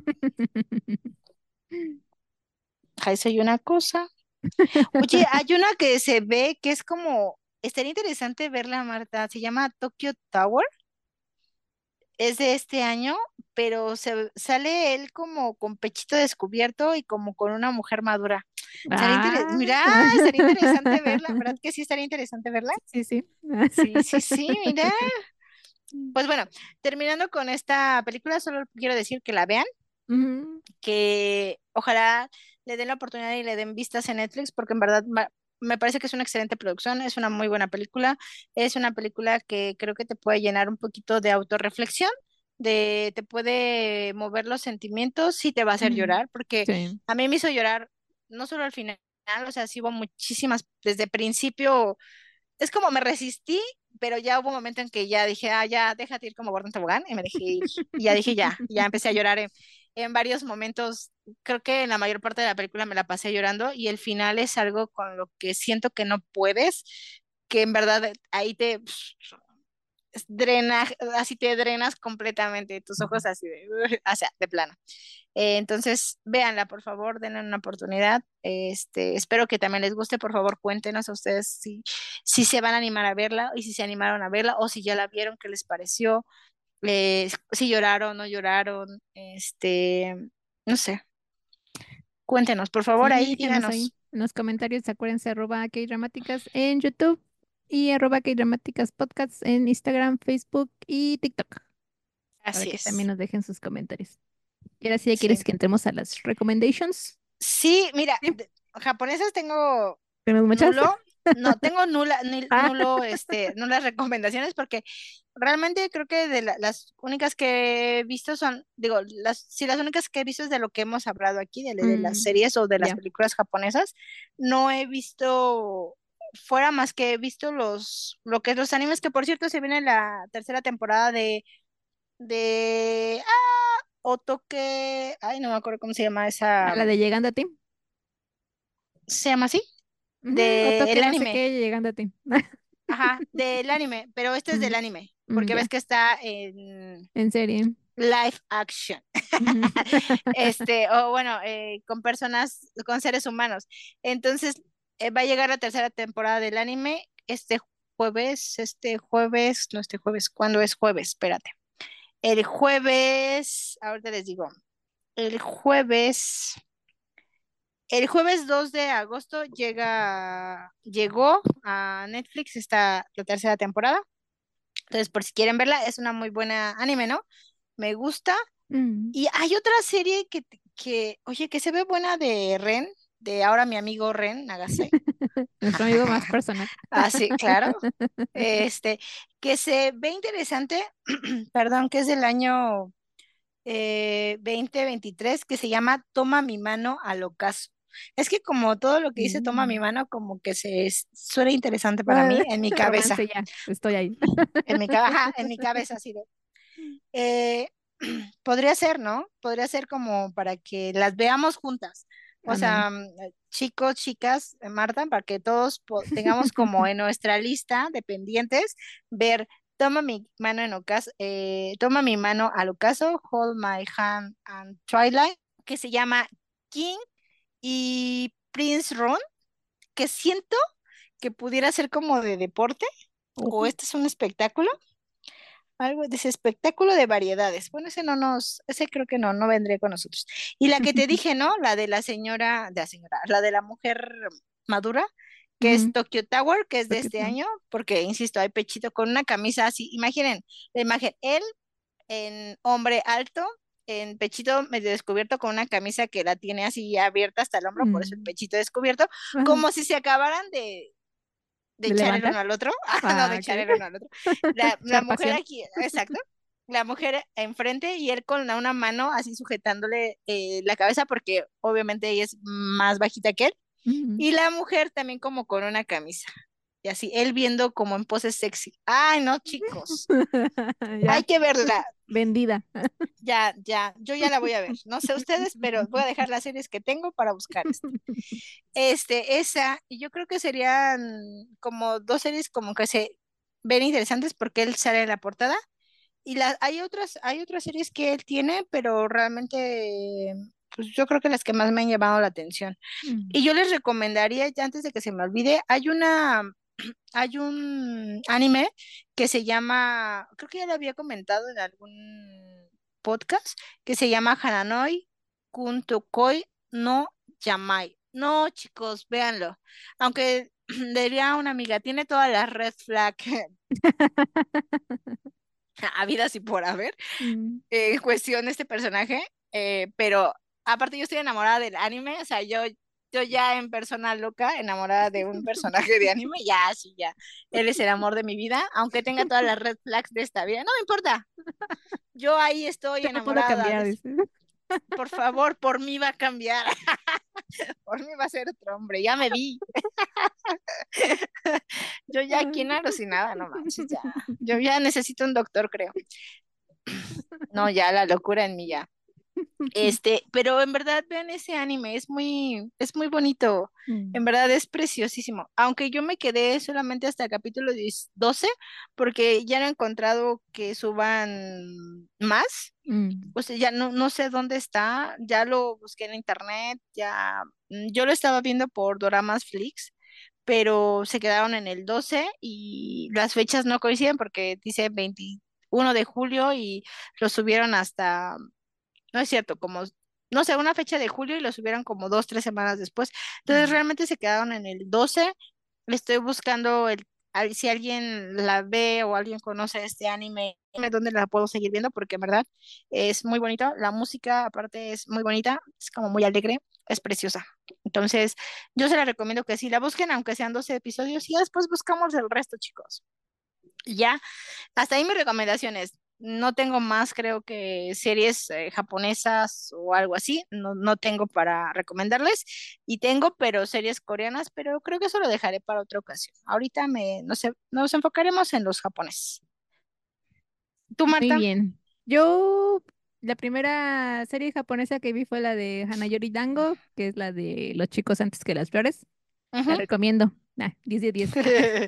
Ahí soy una cosa. Oye, hay una que se ve que es como, estaría interesante verla, Marta. Se llama Tokyo Tower. Es de este año, pero sale él como con pechito descubierto y como con una mujer madura. Ah. Mira, estaría interesante verla, ¿verdad que sí estaría interesante verla? Sí, sí, sí. Sí, sí, sí, mira. Pues bueno, terminando con esta película, solo quiero decir que la vean, Ujú, que ojalá le den la oportunidad y le den vistas en Netflix, porque en verdad me parece que es una excelente producción, es una muy buena película, es una película que creo que te puede llenar un poquito de autorreflexión, te puede mover los sentimientos, sí te va a hacer ujú. llorar, porque Sí. a mí me hizo llorar no solo al final, o sea, sí hubo muchísimas, desde principio es como me resistí, pero ya hubo un momento en que ya dije, ya, déjate ir como gordo en tobogán, y me dejé ir. Y ya dije, ya empecé a llorar en varios momentos, creo que en la mayor parte de la película me la pasé llorando y el final es algo con lo que siento que no puedes, que en verdad ahí te drenas, así te drenas completamente tus ojos así de, o sea, de plano. Entonces, véanla, por favor, denle una oportunidad. Espero que también les guste. Por favor, cuéntenos a ustedes si se van a animar a verla y si se animaron a verla o si ya la vieron, qué les pareció, si lloraron, no lloraron, no sé. Cuéntenos, por favor, Sí, ahí déjenos ahí díganos. en los comentarios, acuérdense, @kdramáticas en YouTube y @kdramáticas podcast en Instagram, Facebook y TikTok, para Así que también es. nos dejen sus comentarios. Y ahora sí, ¿ya quieres Sí. que entremos a las recommendations? Sí, mira, Sí, japonesas tengo ¿tenemos muchas? nulo, no, tengo Ah, nulo, nulas recomendaciones porque realmente creo que las únicas que he visto son, digo, si las únicas que he visto es de lo que hemos hablado aquí, de las mm, series o de las ya. películas japonesas, no he visto fuera más que he visto lo que es los animes, que por cierto se viene la tercera temporada de Otoke, ay, no me acuerdo cómo se llama A esa, la de Llegando a ti. ¿se llama así? Ujú, o Del toque no sé anime. qué, Llegando a ti. Ajá, del anime, pero este es del Mm, anime, porque ves ya, que está en en serie. live action. Ujú. O bueno, con personas, con seres humanos. Entonces, va a llegar la tercera temporada del anime no este jueves, ¿cuándo es jueves? Espérate. El jueves, ahorita les digo, el jueves, el jueves 2 de agosto llegó a Netflix la tercera temporada. Entonces, por si quieren verla, es una muy buena anime, ¿no? Me gusta. Mm, Y hay otra serie oye, que se ve buena de Ren, de ahora mi amigo Ren Nagase. Nuestro amigo más personal. Ah, sí, claro. Este, que se ve interesante, perdón, que es del año 2023, que se llama Toma mi mano al ocaso. Es que como todo lo que dice Toma mi Mm. mano, como que suena interesante para mí, en mi Romance cabeza, ya, estoy ahí. ajá, en mi cabeza así de, eh, podría ser, ¿no? Podría ser como para que las veamos juntas. O Ándale. sea, chicos, chicas, Marta, para que todos tengamos como en nuestra lista de pendientes, ver Toma mi mano al ocaso, Hold My Hand and Twilight, que se llama King y Prince Ron, que siento que pudiera ser como de deporte, o Ujú. este es un espectáculo. Algo de ese espectáculo de variedades. Bueno, ese creo que no vendría con nosotros. Y la que te dije, ¿no? La de la de la mujer madura, que es Ujú. Tokyo Tower, que es de Porque este no. año, porque, insisto, hay pechito con una camisa así. Imaginen la imagen, él en hombre alto, en pechito medio descubierto, con una camisa que la tiene así abierta hasta el hombro, por eso el Mm. pechito descubierto, Ajá. como si se acabaran de ¿De echar el levantar? uno al otro. No, de Ah, echar ok. el uno al otro. La Echar mujer pasión. aquí, exacto. La mujer enfrente y él con una mano así sujetándole la cabeza porque obviamente ella es más bajita que él. Ujú. Y la mujer también como con una camisa. Y así, él viendo como en poses sexy. Ay, no, chicos. Hay Ya, que verla. vendida. Yo ya la voy a ver. No sé ustedes, pero voy a dejar las series que tengo para buscar esta. Esa, y yo creo que serían como dos series como que se ven interesantes porque él sale en la portada. Y hay otras series que él tiene, pero realmente, pues yo creo que las que más me han llamado la atención. Mm. Y yo les recomendaría, ya antes de que se me olvide, hay un anime que se llama, creo que ya lo había comentado en algún podcast, que se llama Hananoi Kuntokoi no Yamai. No, chicos, véanlo. Aunque le diría a una amiga, tiene todas las red flag habidas y por haber Mm. en cuestión de este personaje, pero aparte yo estoy enamorada del anime, o sea, yo ya en persona loca, enamorada de un personaje de anime, ya, sí, ya, él es el amor de mi vida, aunque tenga todas las red flags de esta vida, no me importa, yo ahí estoy Usted no pudo enamorada cambiar, dice. por favor, por mí va a cambiar, por mí va a ser otro hombre, ya me vi, yo ya aquí en alucinada, no manches, ya, yo ya necesito un doctor, creo, no, ya la locura en mí ya. Pero en verdad vean ese anime, es muy bonito, Mm, en verdad es preciosísimo. Aunque yo me quedé solamente hasta el capítulo 12, porque ya no he encontrado que suban más. mm. O sea, ya no sé dónde está, ya lo busqué en internet, ya, yo lo estaba viendo por Doramas Flix, pero se quedaron en el 12 y las fechas no coinciden porque dice 21 de julio y lo subieron hasta, no es cierto, como, no sé, una fecha de julio y lo subieron como 2, 3 semanas después. Entonces Mm. realmente se quedaron en el 12. Estoy buscando si alguien la ve o alguien conoce este anime, dime dónde la puedo seguir viendo, porque en verdad es muy bonito. La música aparte es muy bonita, es como muy alegre, es preciosa. Entonces, yo se la recomiendo que sí la busquen, aunque sean 12 episodios, y ya después buscamos el resto, chicos. Y ya, hasta ahí mis recomendaciones. No tengo más, creo que series japonesas o algo así. No tengo para recomendarles. Y tengo, pero series coreanas, pero creo que eso lo dejaré para otra ocasión. Ahorita no sé, nos enfocaremos en los japoneses. ¿Tú, Muy Marta? bien. Yo, la primera serie japonesa que vi fue la de Hanayori Dango, que es la de los chicos antes que las flores. La Ujú. recomiendo. 10 de 10.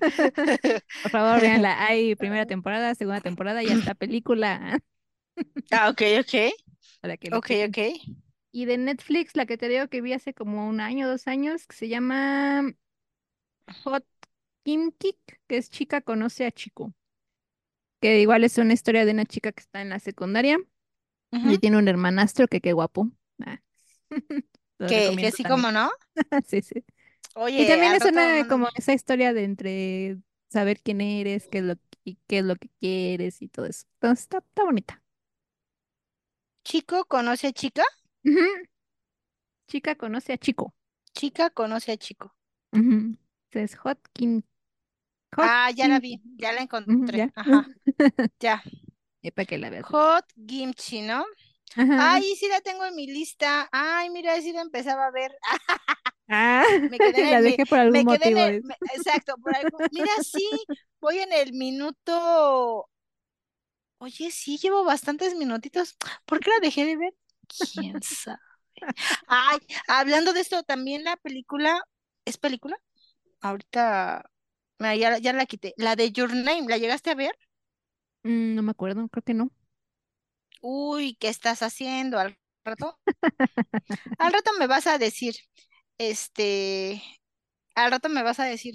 Por favor, véanla. Hay primera temporada, segunda temporada y hasta película Ah, ok, ok, para que lo ok, chequen. ok. Y de Netflix, la que te digo que vi hace como un año, 2 años, que se llama Hot Kim Kik, que es Chica conoce a Chico, que igual es una historia de una chica que está en la secundaria Ujú. y tiene un hermanastro que qué guapo. Ah, lo Que recomiendo sí, también. como no. Sí, sí. Y Oye, también al es rato me una mandan. como esa historia de entre saber quién eres, qué es lo que quieres y todo eso. Entonces está bonita. Chico conoce a chica, Ujú. Chica conoce a Chico. chica conoce a chico. Ujú. Entonces, Hot Ah, ya la Kim. vi, ya la Ujú, encontré. ya. Ajá, ya. Para que la veas. Hot Kimchi, ¿no? Ajá. Ay, sí la tengo en mi lista. Ay, mira, sí la empezaba a ver. Ah, Me quedé en la dejé por algún me quedé motivo. Dice. exacto, por algo. Mira, sí, voy en el minuto. Oye, sí, llevo bastantes minutitos. ¿Por qué la dejé de ver? ¿Quién sabe? Ay, hablando de esto, también la película, ¿es película? Ahorita, mira, ya la quité. La de Your Name, ¿la llegaste a ver? No me acuerdo, creo que no. Uy, ¿qué estás haciendo al rato? Al rato me vas a decir, este, al rato me vas a decir,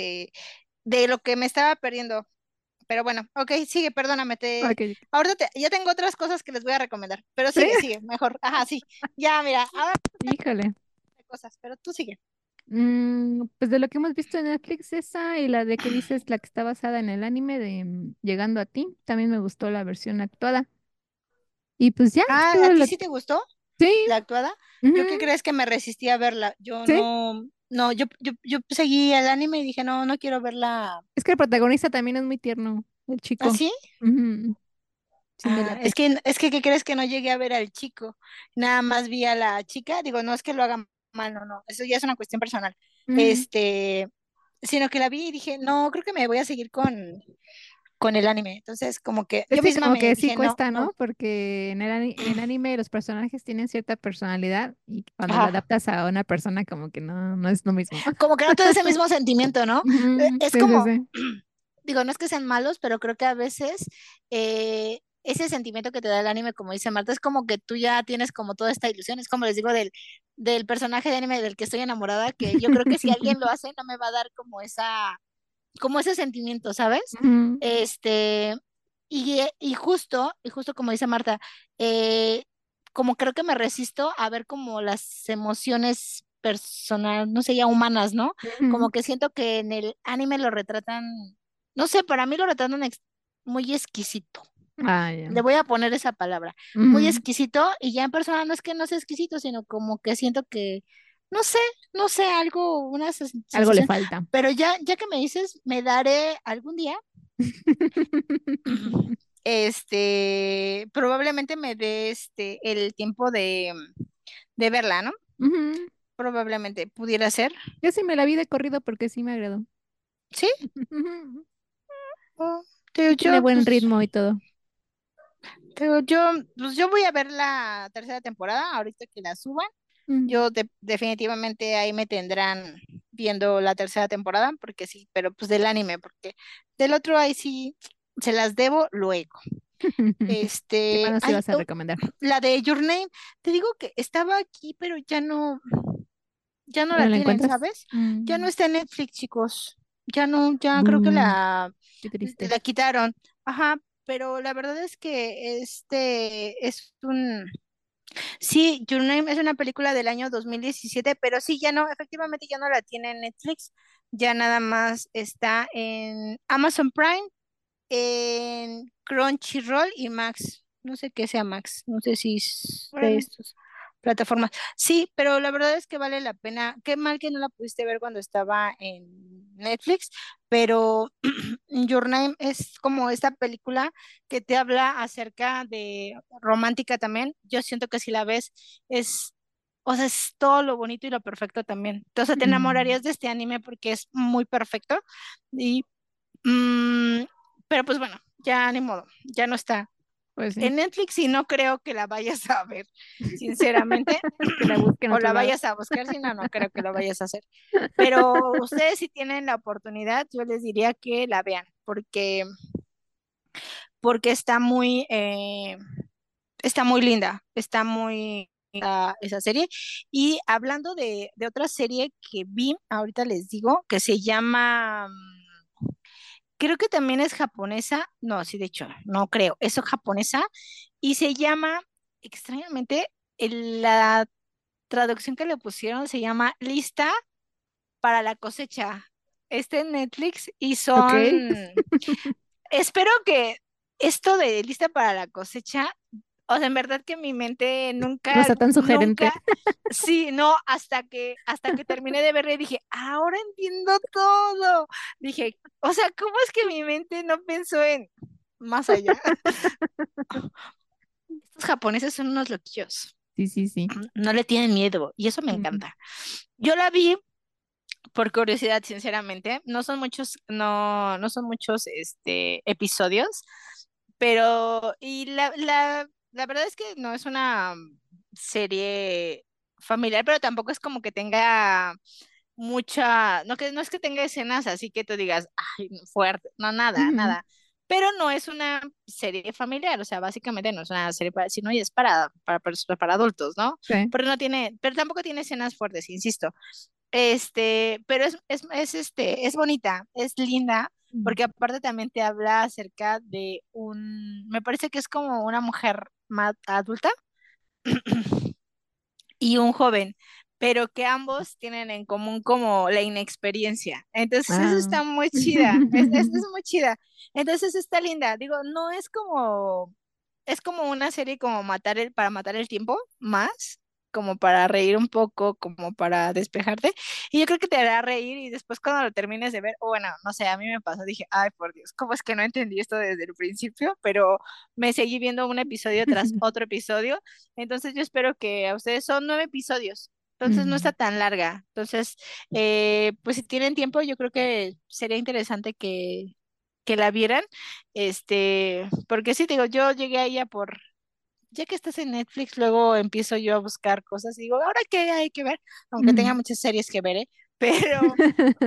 de lo que me estaba perdiendo. Pero bueno, ok, sigue, perdóname, Ok. ya tengo otras cosas que les voy a recomendar, pero ¿Sí? sigue, mejor. Ajá, sí. Ya, mira, ahora Híjole. hay cosas, pero tú sigue. Pues de lo que hemos visto en Netflix, esa y la de que dices, la que está basada en el anime de Llegando a ti, también me gustó la versión actuada. Y pues ya, es Ah, ¿a todo ti lo... sí te gustó Sí, la actuada? ujú, ¿Yo qué crees que me resistí a verla? Yo sí. no, yo seguí el anime y dije, no quiero verla Es que el protagonista también es muy tierno, el chico. así. Ujú, sí me Ah, late. ¿qué crees que no llegué a ver al chico? Nada más vi a la chica, digo, no es que lo haga mal, no, eso ya es una cuestión personal. Ujú. Este, sino que la vi y dije, no, creo que me voy a seguir con el anime. Entonces, como que Pues yo sí, misma como me que sí dije, no, cuesta, no, ¿no? Porque en el anime los personajes tienen cierta personalidad y cuando lo ajá, adaptas a una persona como que no es lo mismo. como que no te da ese mismo sentimiento, ¿no? Ujú, Es sí, sí, como, sí. digo, no es que sean malos, pero creo que a veces ese sentimiento que te da el anime, como dice Marta, es como que tú ya tienes como toda esta ilusión, es como les digo del personaje de anime del que estoy enamorada, que yo creo que si alguien lo hace, no me va a dar como ese sentimiento, ¿sabes? Ujú, Este, y justo como dice Marta, eh, como creo que me resisto a ver como las emociones personales, no sé, ya humanas, ¿no? ujú. Como que siento que en el anime lo retratan, no sé, para mí lo retratan muy exquisito. Ah, ya. Le voy a poner esa palabra, muy Ujú. exquisito, y ya en persona no es que no sea exquisito, sino como que siento que, no sé, no sé, algo, una Algo le sensación, falta. pero ya que me dices, me daré algún día, probablemente me dé el tiempo de verla, ¿no? Ujú. Probablemente pudiera ser. Yo sí me la vi de corrido porque sí me agradó. ¿Sí? Ujú. Oh, digo Sí tiene yo, buen pues, ritmo y todo. Pero pues yo voy a ver la tercera temporada ahorita que la suban. Mm. Definitivamente ahí me tendrán viendo la tercera temporada, porque sí, pero pues del anime, porque del otro ahí sí se las debo luego. ¿Qué más nos Ay, ibas a recomendar? la de Your Name, te digo que estaba aquí, pero ya no ¿Ya la no la tienen, encuentras? ¿sabes? Ya no está en Netflix, chicos. Ya no, ya creo que Bu, qué triste. la quitaron. Ajá, pero la verdad es que es sí, Your Name es una película del año 2017, pero sí, ya no, efectivamente ya no la tiene en Netflix, ya nada más está en Amazon Prime, en Crunchyroll y Max. No sé qué sea Max, no sé si es de Órale. estas plataformas. Sí, pero la verdad es que vale la pena. Qué mal que no la pudiste ver cuando estaba en Netflix, pero Your Name es como esta película que te habla acerca de romántica también. Yo siento que si la ves es, o sea, es todo lo bonito y lo perfecto también. Entonces te Mm, enamorarías de este anime porque es muy perfecto y Mm, pero pues bueno, ya ni modo, ya no está pues sí, en Netflix y no creo que la vayas a ver, sinceramente, que la busque en o otro la lado. vayas a buscar, si no, no creo que lo vayas a hacer. Pero ustedes si tienen la oportunidad, yo les diría que la vean, porque está muy linda, está muy esa serie. Y hablando de otra serie que vi, ahorita les digo, que se llama creo que también es japonesa. No, sí, de hecho, no creo. Es japonesa y se llama, extrañamente, la traducción que le pusieron se llama Lista para la cosecha. Está en Netflix y Ok. espero que esto de Lista para la cosecha, o sea, en verdad que mi mente No nunca, está tan sugerente. nunca, sí, no, hasta que terminé de verle dije, ahora entiendo todo. Dije, o sea, ¿cómo es que mi mente no pensó en más allá? Estos japoneses son unos loquillos, Sí, sí, sí. no le tienen miedo y eso me Mm. encanta. Yo la vi por curiosidad, sinceramente. No son muchos episodios, pero la verdad es que no es una serie familiar, pero tampoco es como que tenga no es que tenga escenas así que tú digas, ay, no, fuerte, no, nada, Ujú. nada. Pero no es una serie familiar, o sea, básicamente no es una serie para, sino y es para personas, para adultos, ¿no? Sí. Pero tampoco tiene escenas fuertes, insisto. Pero es bonita, es linda, Mm. porque aparte también te habla acerca de me parece que es como una mujer más adulta y un joven, pero que ambos tienen en común como la inexperiencia. Entonces, eso Ah. está muy chida, es muy chida. Entonces, está linda. Digo, no es como, es como una serie como para matar el tiempo, más, como para reír un poco, como para despejarte. Y yo creo que te hará reír y después cuando lo termines de ver, o bueno, no sé, a mí me pasó, dije, ay, por Dios, ¿cómo es que no entendí esto desde el principio? Pero me seguí viendo un episodio tras otro episodio, entonces yo espero que a ustedes son 9 episodios, entonces no está Mm, tan larga. Entonces, pues si tienen tiempo, yo creo que sería interesante que la vieran. Porque sí, te digo, yo llegué a ella ya que estás en Netflix, luego empiezo yo a buscar cosas y digo, ¿ahora qué hay que ver? Aunque tenga mm. muchas series que ver, ¿eh? Pero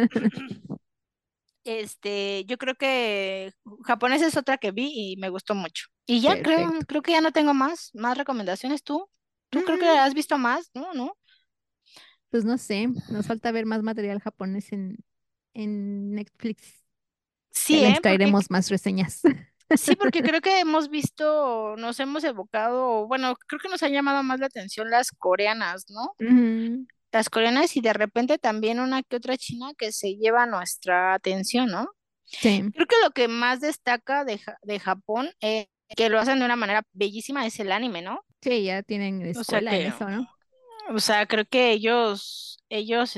yo creo que japonés es otra que vi y me gustó mucho. Y ya Perfecto. creo que ya no tengo más recomendaciones. ¿Tú creo que Mm, has visto más? No, no. pues no sé, nos falta ver más material japonés en Netflix. Ya Sí, les traeremos más reseñas. sí, porque creo que nos hemos evocado, bueno, creo que nos han llamado más la atención las coreanas, ¿no? Ujú. Las coreanas y de repente también una que otra china que se lleva nuestra atención, ¿no? Sí, Creo que lo que más destaca de Japón, que lo hacen de una manera bellísima, es el anime, ¿no? sí, ya tienen O sea escuela en que, eso, ¿no? o sea, creo que ellos,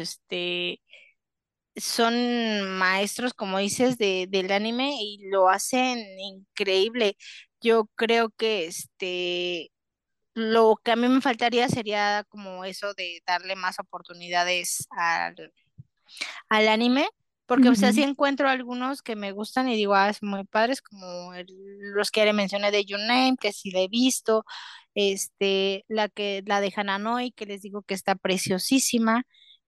son maestros, como dices, del anime y lo hacen increíble. Yo creo que lo que a mí me faltaría sería como eso de darle más oportunidades al anime, Porque, o sea, sí Ujú. encuentro algunos que me gustan y digo, es muy padres, como los que ya le mencioné de Your Name, que sí la he visto, la de Hananoi, que les digo que está preciosísima,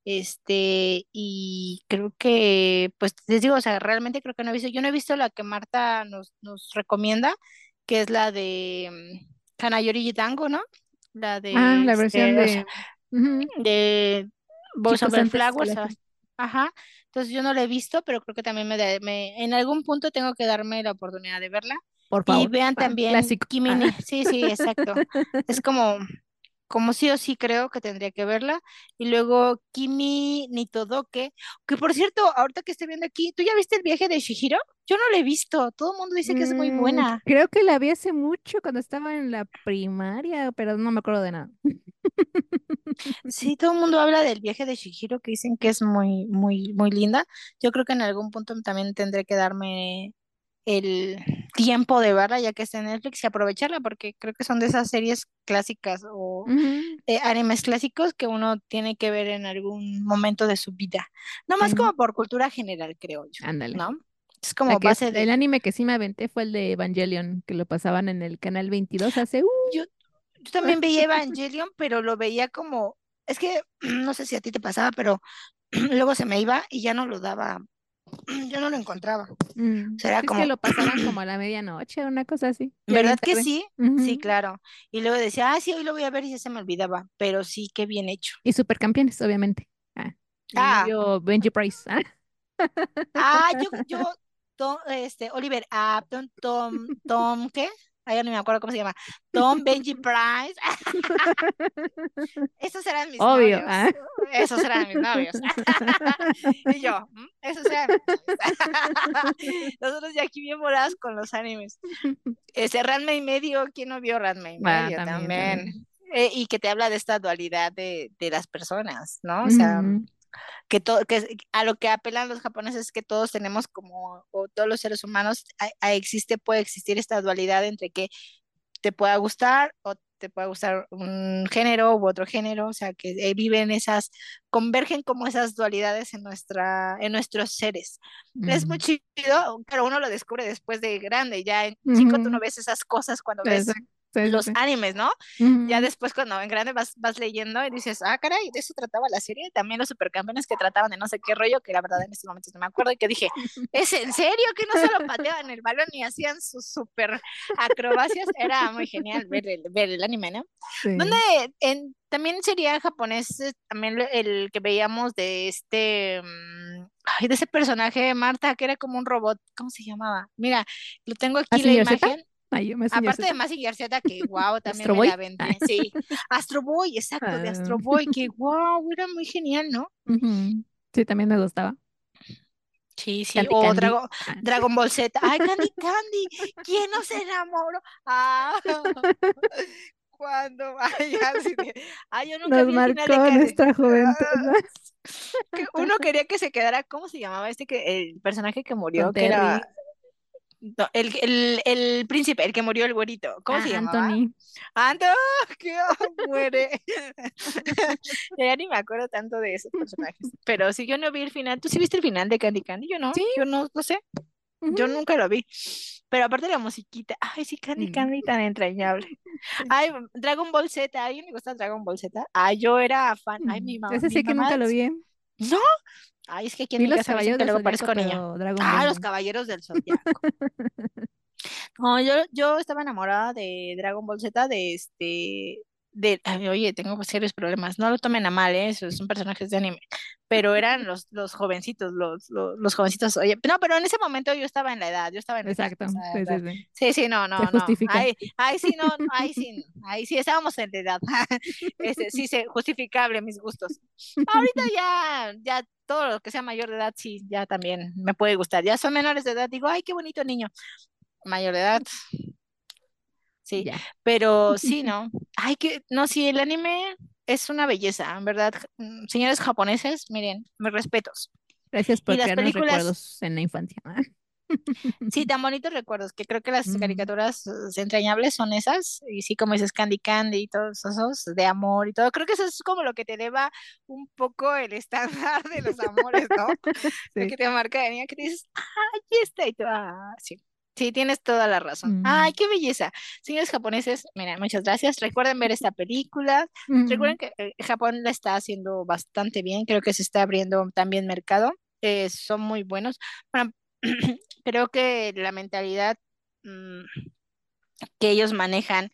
y creo que, pues les digo, o sea, realmente creo que no he visto, yo no he visto la que Marta nos recomienda, que es la de Hanayori Dango, ¿no? La Ah, de, la versión o sea, de ujú, de Boys chicos Over antes que Flowers, la gente. ajá. Entonces yo no la he visto, pero creo que también en algún punto tengo que darme la oportunidad de verla. Por Y favor. vean Ah, también clásico. Kimi Ah. sí, sí, exacto. Es como sí o sí creo que tendría que verla. Y luego Kimi ni Todoke, que por cierto, ahorita que estoy viendo aquí, ¿tú ya viste el viaje de Shihiro? Yo no lo he visto, todo el mundo dice que es muy buena. Creo que la vi hace mucho cuando estaba en la primaria, pero no me acuerdo de nada. Sí, todo el mundo habla del viaje de Shihiro, que dicen que es muy, muy, muy linda. Yo creo que en algún punto también tendré que darme el tiempo de verla, ya que está en Netflix, y aprovecharla, porque creo que son de esas series clásicas o Ujú, animes clásicos que uno tiene que ver en algún momento de su vida. No más sí, como por cultura general, creo yo, ándale. ¿no? Es como base El de... anime que sí me aventé fue el de Evangelion, que lo pasaban en el canal 22 hace. Yo, yo también veía Evangelion, pero lo veía como... Es que no sé si a ti te pasaba, pero luego se me iba y ya no lo daba, yo no lo encontraba. O sea, era Sí, es que como, lo pasaban como a la medianoche, una cosa así, ya bien ¿verdad que tarde. sí? Sí, Ujú. claro. Y luego decía, sí, hoy lo voy a ver y ya se me olvidaba, pero sí, qué bien hecho. Y Supercampeones, obviamente. Ah, mi Ah, novio Benji Price. Ah. Oliver Apton, Tom, ¿qué? Ay, ya no me acuerdo cómo se llama. Tom Benji Price. Esos eran mis Obvio. novios. Ah. Esos eran mis novios. Y yo, esos eran mis novios. Nosotros ya aquí bien voladas con los animes. Ranma y medio, ¿quién no vio Ranma y Ah, medio también, también? también. Y que te habla de esta dualidad de las personas, ¿no? O sea, Ujú, a lo que apelan los japoneses es que todos tenemos o todos los seres humanos, puede existir esta dualidad entre que te pueda gustar o te pueda gustar un género u otro género, o sea, que convergen como esas dualidades en nuestros seres. Es muy ujú, chido, pero uno lo descubre después de grande, ya en chico tú no ujú. ves esas cosas cuando ves Exacto. Sí, sí, los sí. animes, ¿no? Ya Ujú. después cuando en grande vas leyendo y dices, ah, caray, de eso trataba la serie, también los supercampeones que trataban de no sé qué rollo, que la verdad en estos momentos no me acuerdo, y que dije, ¿es en serio que no solo pateaban el balón y hacían sus super acrobacias? Era muy genial ver el anime, ¿no? Donde Sí. también sería japonés, también el que veíamos de ay, de ese personaje de Marta, que era como un robot, ¿cómo se llamaba? Mira, lo tengo aquí la ¿Mazinger Z? imagen. Ay, Mazinger Aparte de Z. Mazinger Z, que wow, también ¿Astro me la Boy? Ah. vendí. Sí, Astro Boy, exacto, de Ah, Astro Boy, que wow, era muy genial, ¿no? ujú. Sí, también me gustaba. Sí, sí, Candy o Candy. Ah. Dragon Ball Z. Ay, Candy Candy, ¿quién no se enamoró? Ah, cuando, ay, así ay, yo nunca Nos vi el final de marcó Candy. nuestra juventud, ¿no? Que uno quería que se quedara, ¿cómo se llamaba el personaje que Con murió? Que era Terry. no, el príncipe, el que murió el güerito, ¿cómo se Ah, llamaba? Anthony. Ando, que muere. Ya ni me acuerdo tanto de esos personajes. Pero si yo no vi el final, ¿tú sí viste el final de Candy Candy? Sí. Yo no sé, Ujú. yo nunca lo vi. Pero aparte de la musiquita, ay, sí, Candy Mm, Candy tan entrañable. sí. Ay, Dragon Ball Z, ¿a alguien le gusta Dragon Ball Z? Ay, yo era fan. Ay, Ese mi sí que mamá. nunca lo vi, ¿eh? No, ay, es que aquí en Vi mi los casa me dicen Caballeros que del luego Zodiaco, parezco niña. pero Dragon Ah, Ball los no. Caballeros del Zodiaco. No, yo estaba enamorada de Dragon Ball Z, ay, oye, tengo serios problemas. No lo tomen a mal, esos son personajes de anime, pero eran los jovencitos, los jovencitos. Oye, no, pero en ese momento yo estaba en la edad, yo estaba en edad, Exacto. o sea, Sí, sí, sí. sí, sí, no, Se no, no. justifica. Ay, sí, no, ahí sí estábamos en la edad. Sí, justificable mis gustos. Ahorita ya todo lo que sea mayor de edad, sí, ya también me puede gustar. Ya son menores de edad, digo, ay, qué bonito niño. Mayor de edad, sí, Ya. pero sí, ¿no? Ay, no, sí, el anime es una belleza, en verdad. Señores japoneses, miren, mis respetos. Gracias Y por las crearnos películas, recuerdos en la infancia. Sí, tan bonitos recuerdos, que creo que las Mm. caricaturas entrañables son esas, y sí, como dices, Candy Candy y todos esos de amor y todo, creo que eso es como lo que te eleva un poco el estándar de los amores, ¿no? Lo Sí. que te marca de niña, que te dices, ay, está, y tú, ah, sí. Sí, tienes toda la razón. Ay, Mm. qué belleza. Señores japoneses, mira, muchas gracias. Recuerden ver esta película. Mm. Recuerden que Japón la está haciendo bastante bien. Creo que se está abriendo también mercado. Son muy buenos. Bueno, creo que la mentalidad mm, que ellos manejan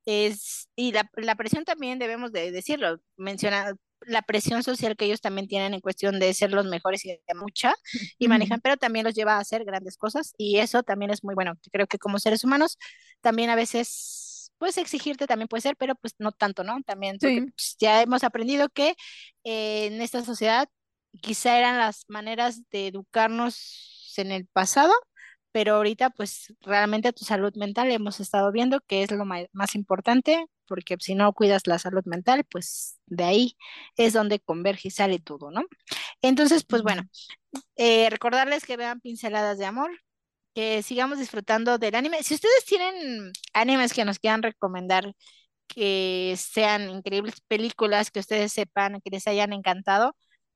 y la presión también debemos de decirlo, menciona la presión social que ellos también tienen en cuestión de ser los mejores y de mucha y Ujú. manejan, pero también los lleva a hacer grandes cosas y eso también es muy bueno. Creo que como seres humanos también a veces pues exigirte también puede ser, pero pues no tanto, ¿no? También porque Sí. pues, ya hemos aprendido que en esta sociedad quizá eran las maneras de educarnos en el pasado, pero ahorita pues realmente tu salud mental hemos estado viendo que es lo más importante, porque si no cuidas la salud mental, pues de ahí es donde converge y sale todo, ¿no? Entonces, pues bueno, Ujú. recordarles que vean Pinceladas de Amor, que sigamos disfrutando del anime. Si ustedes tienen animes que nos quieran recomendar, que sean increíbles películas, que ustedes sepan, que les hayan encantado,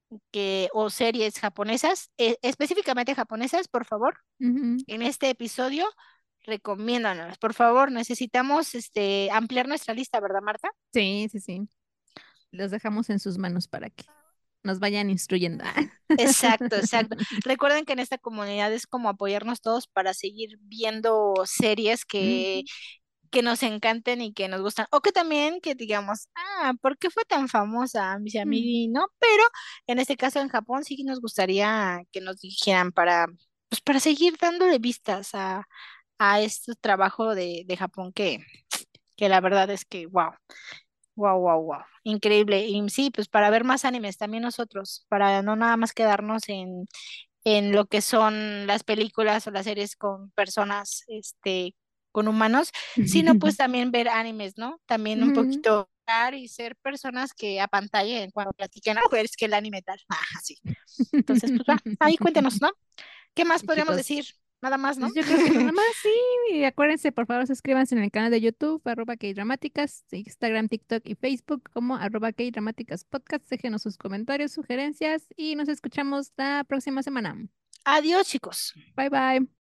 o series japonesas, específicamente japonesas, por favor Ujú. en este episodio, recomiéndanos. Por favor, necesitamos ampliar nuestra lista, ¿verdad, Marta? Sí, sí, sí. Los dejamos en sus manos para que nos vayan instruyendo. Exacto, exacto. Recuerden que en esta comunidad es como apoyarnos todos para seguir viendo series Ujú. que nos encanten y que nos gustan. O que también que digamos, ah, ¿por qué fue tan famosa? A Mm. mí no, pero en este caso en Japón sí nos gustaría que nos dijeran pues para seguir dándole vistas a este trabajo de Japón que la verdad es que, wow, wow, wow, wow, increíble. Y sí, pues para ver más animes también nosotros, para no nada más quedarnos en lo que son las películas o las series con personas, con humanos, sino pues también ver animes, ¿no? También un Ujú. poquito y ser personas que apantallen cuando platiquen, oh, es que el anime tal, ah, sí. Entonces, pues va, ahí cuéntenos, ¿no? ¿Qué más Sí, podríamos chicos. decir? Nada más, ¿no? Pues yo creo que nada más, sí. Y acuérdense, por favor, suscríbanse en el canal de YouTube, @kdramáticas, Instagram, TikTok y Facebook como @kdramáticas podcast. Déjenos sus comentarios, sugerencias y nos escuchamos la próxima semana. Adiós, chicos. Bye bye.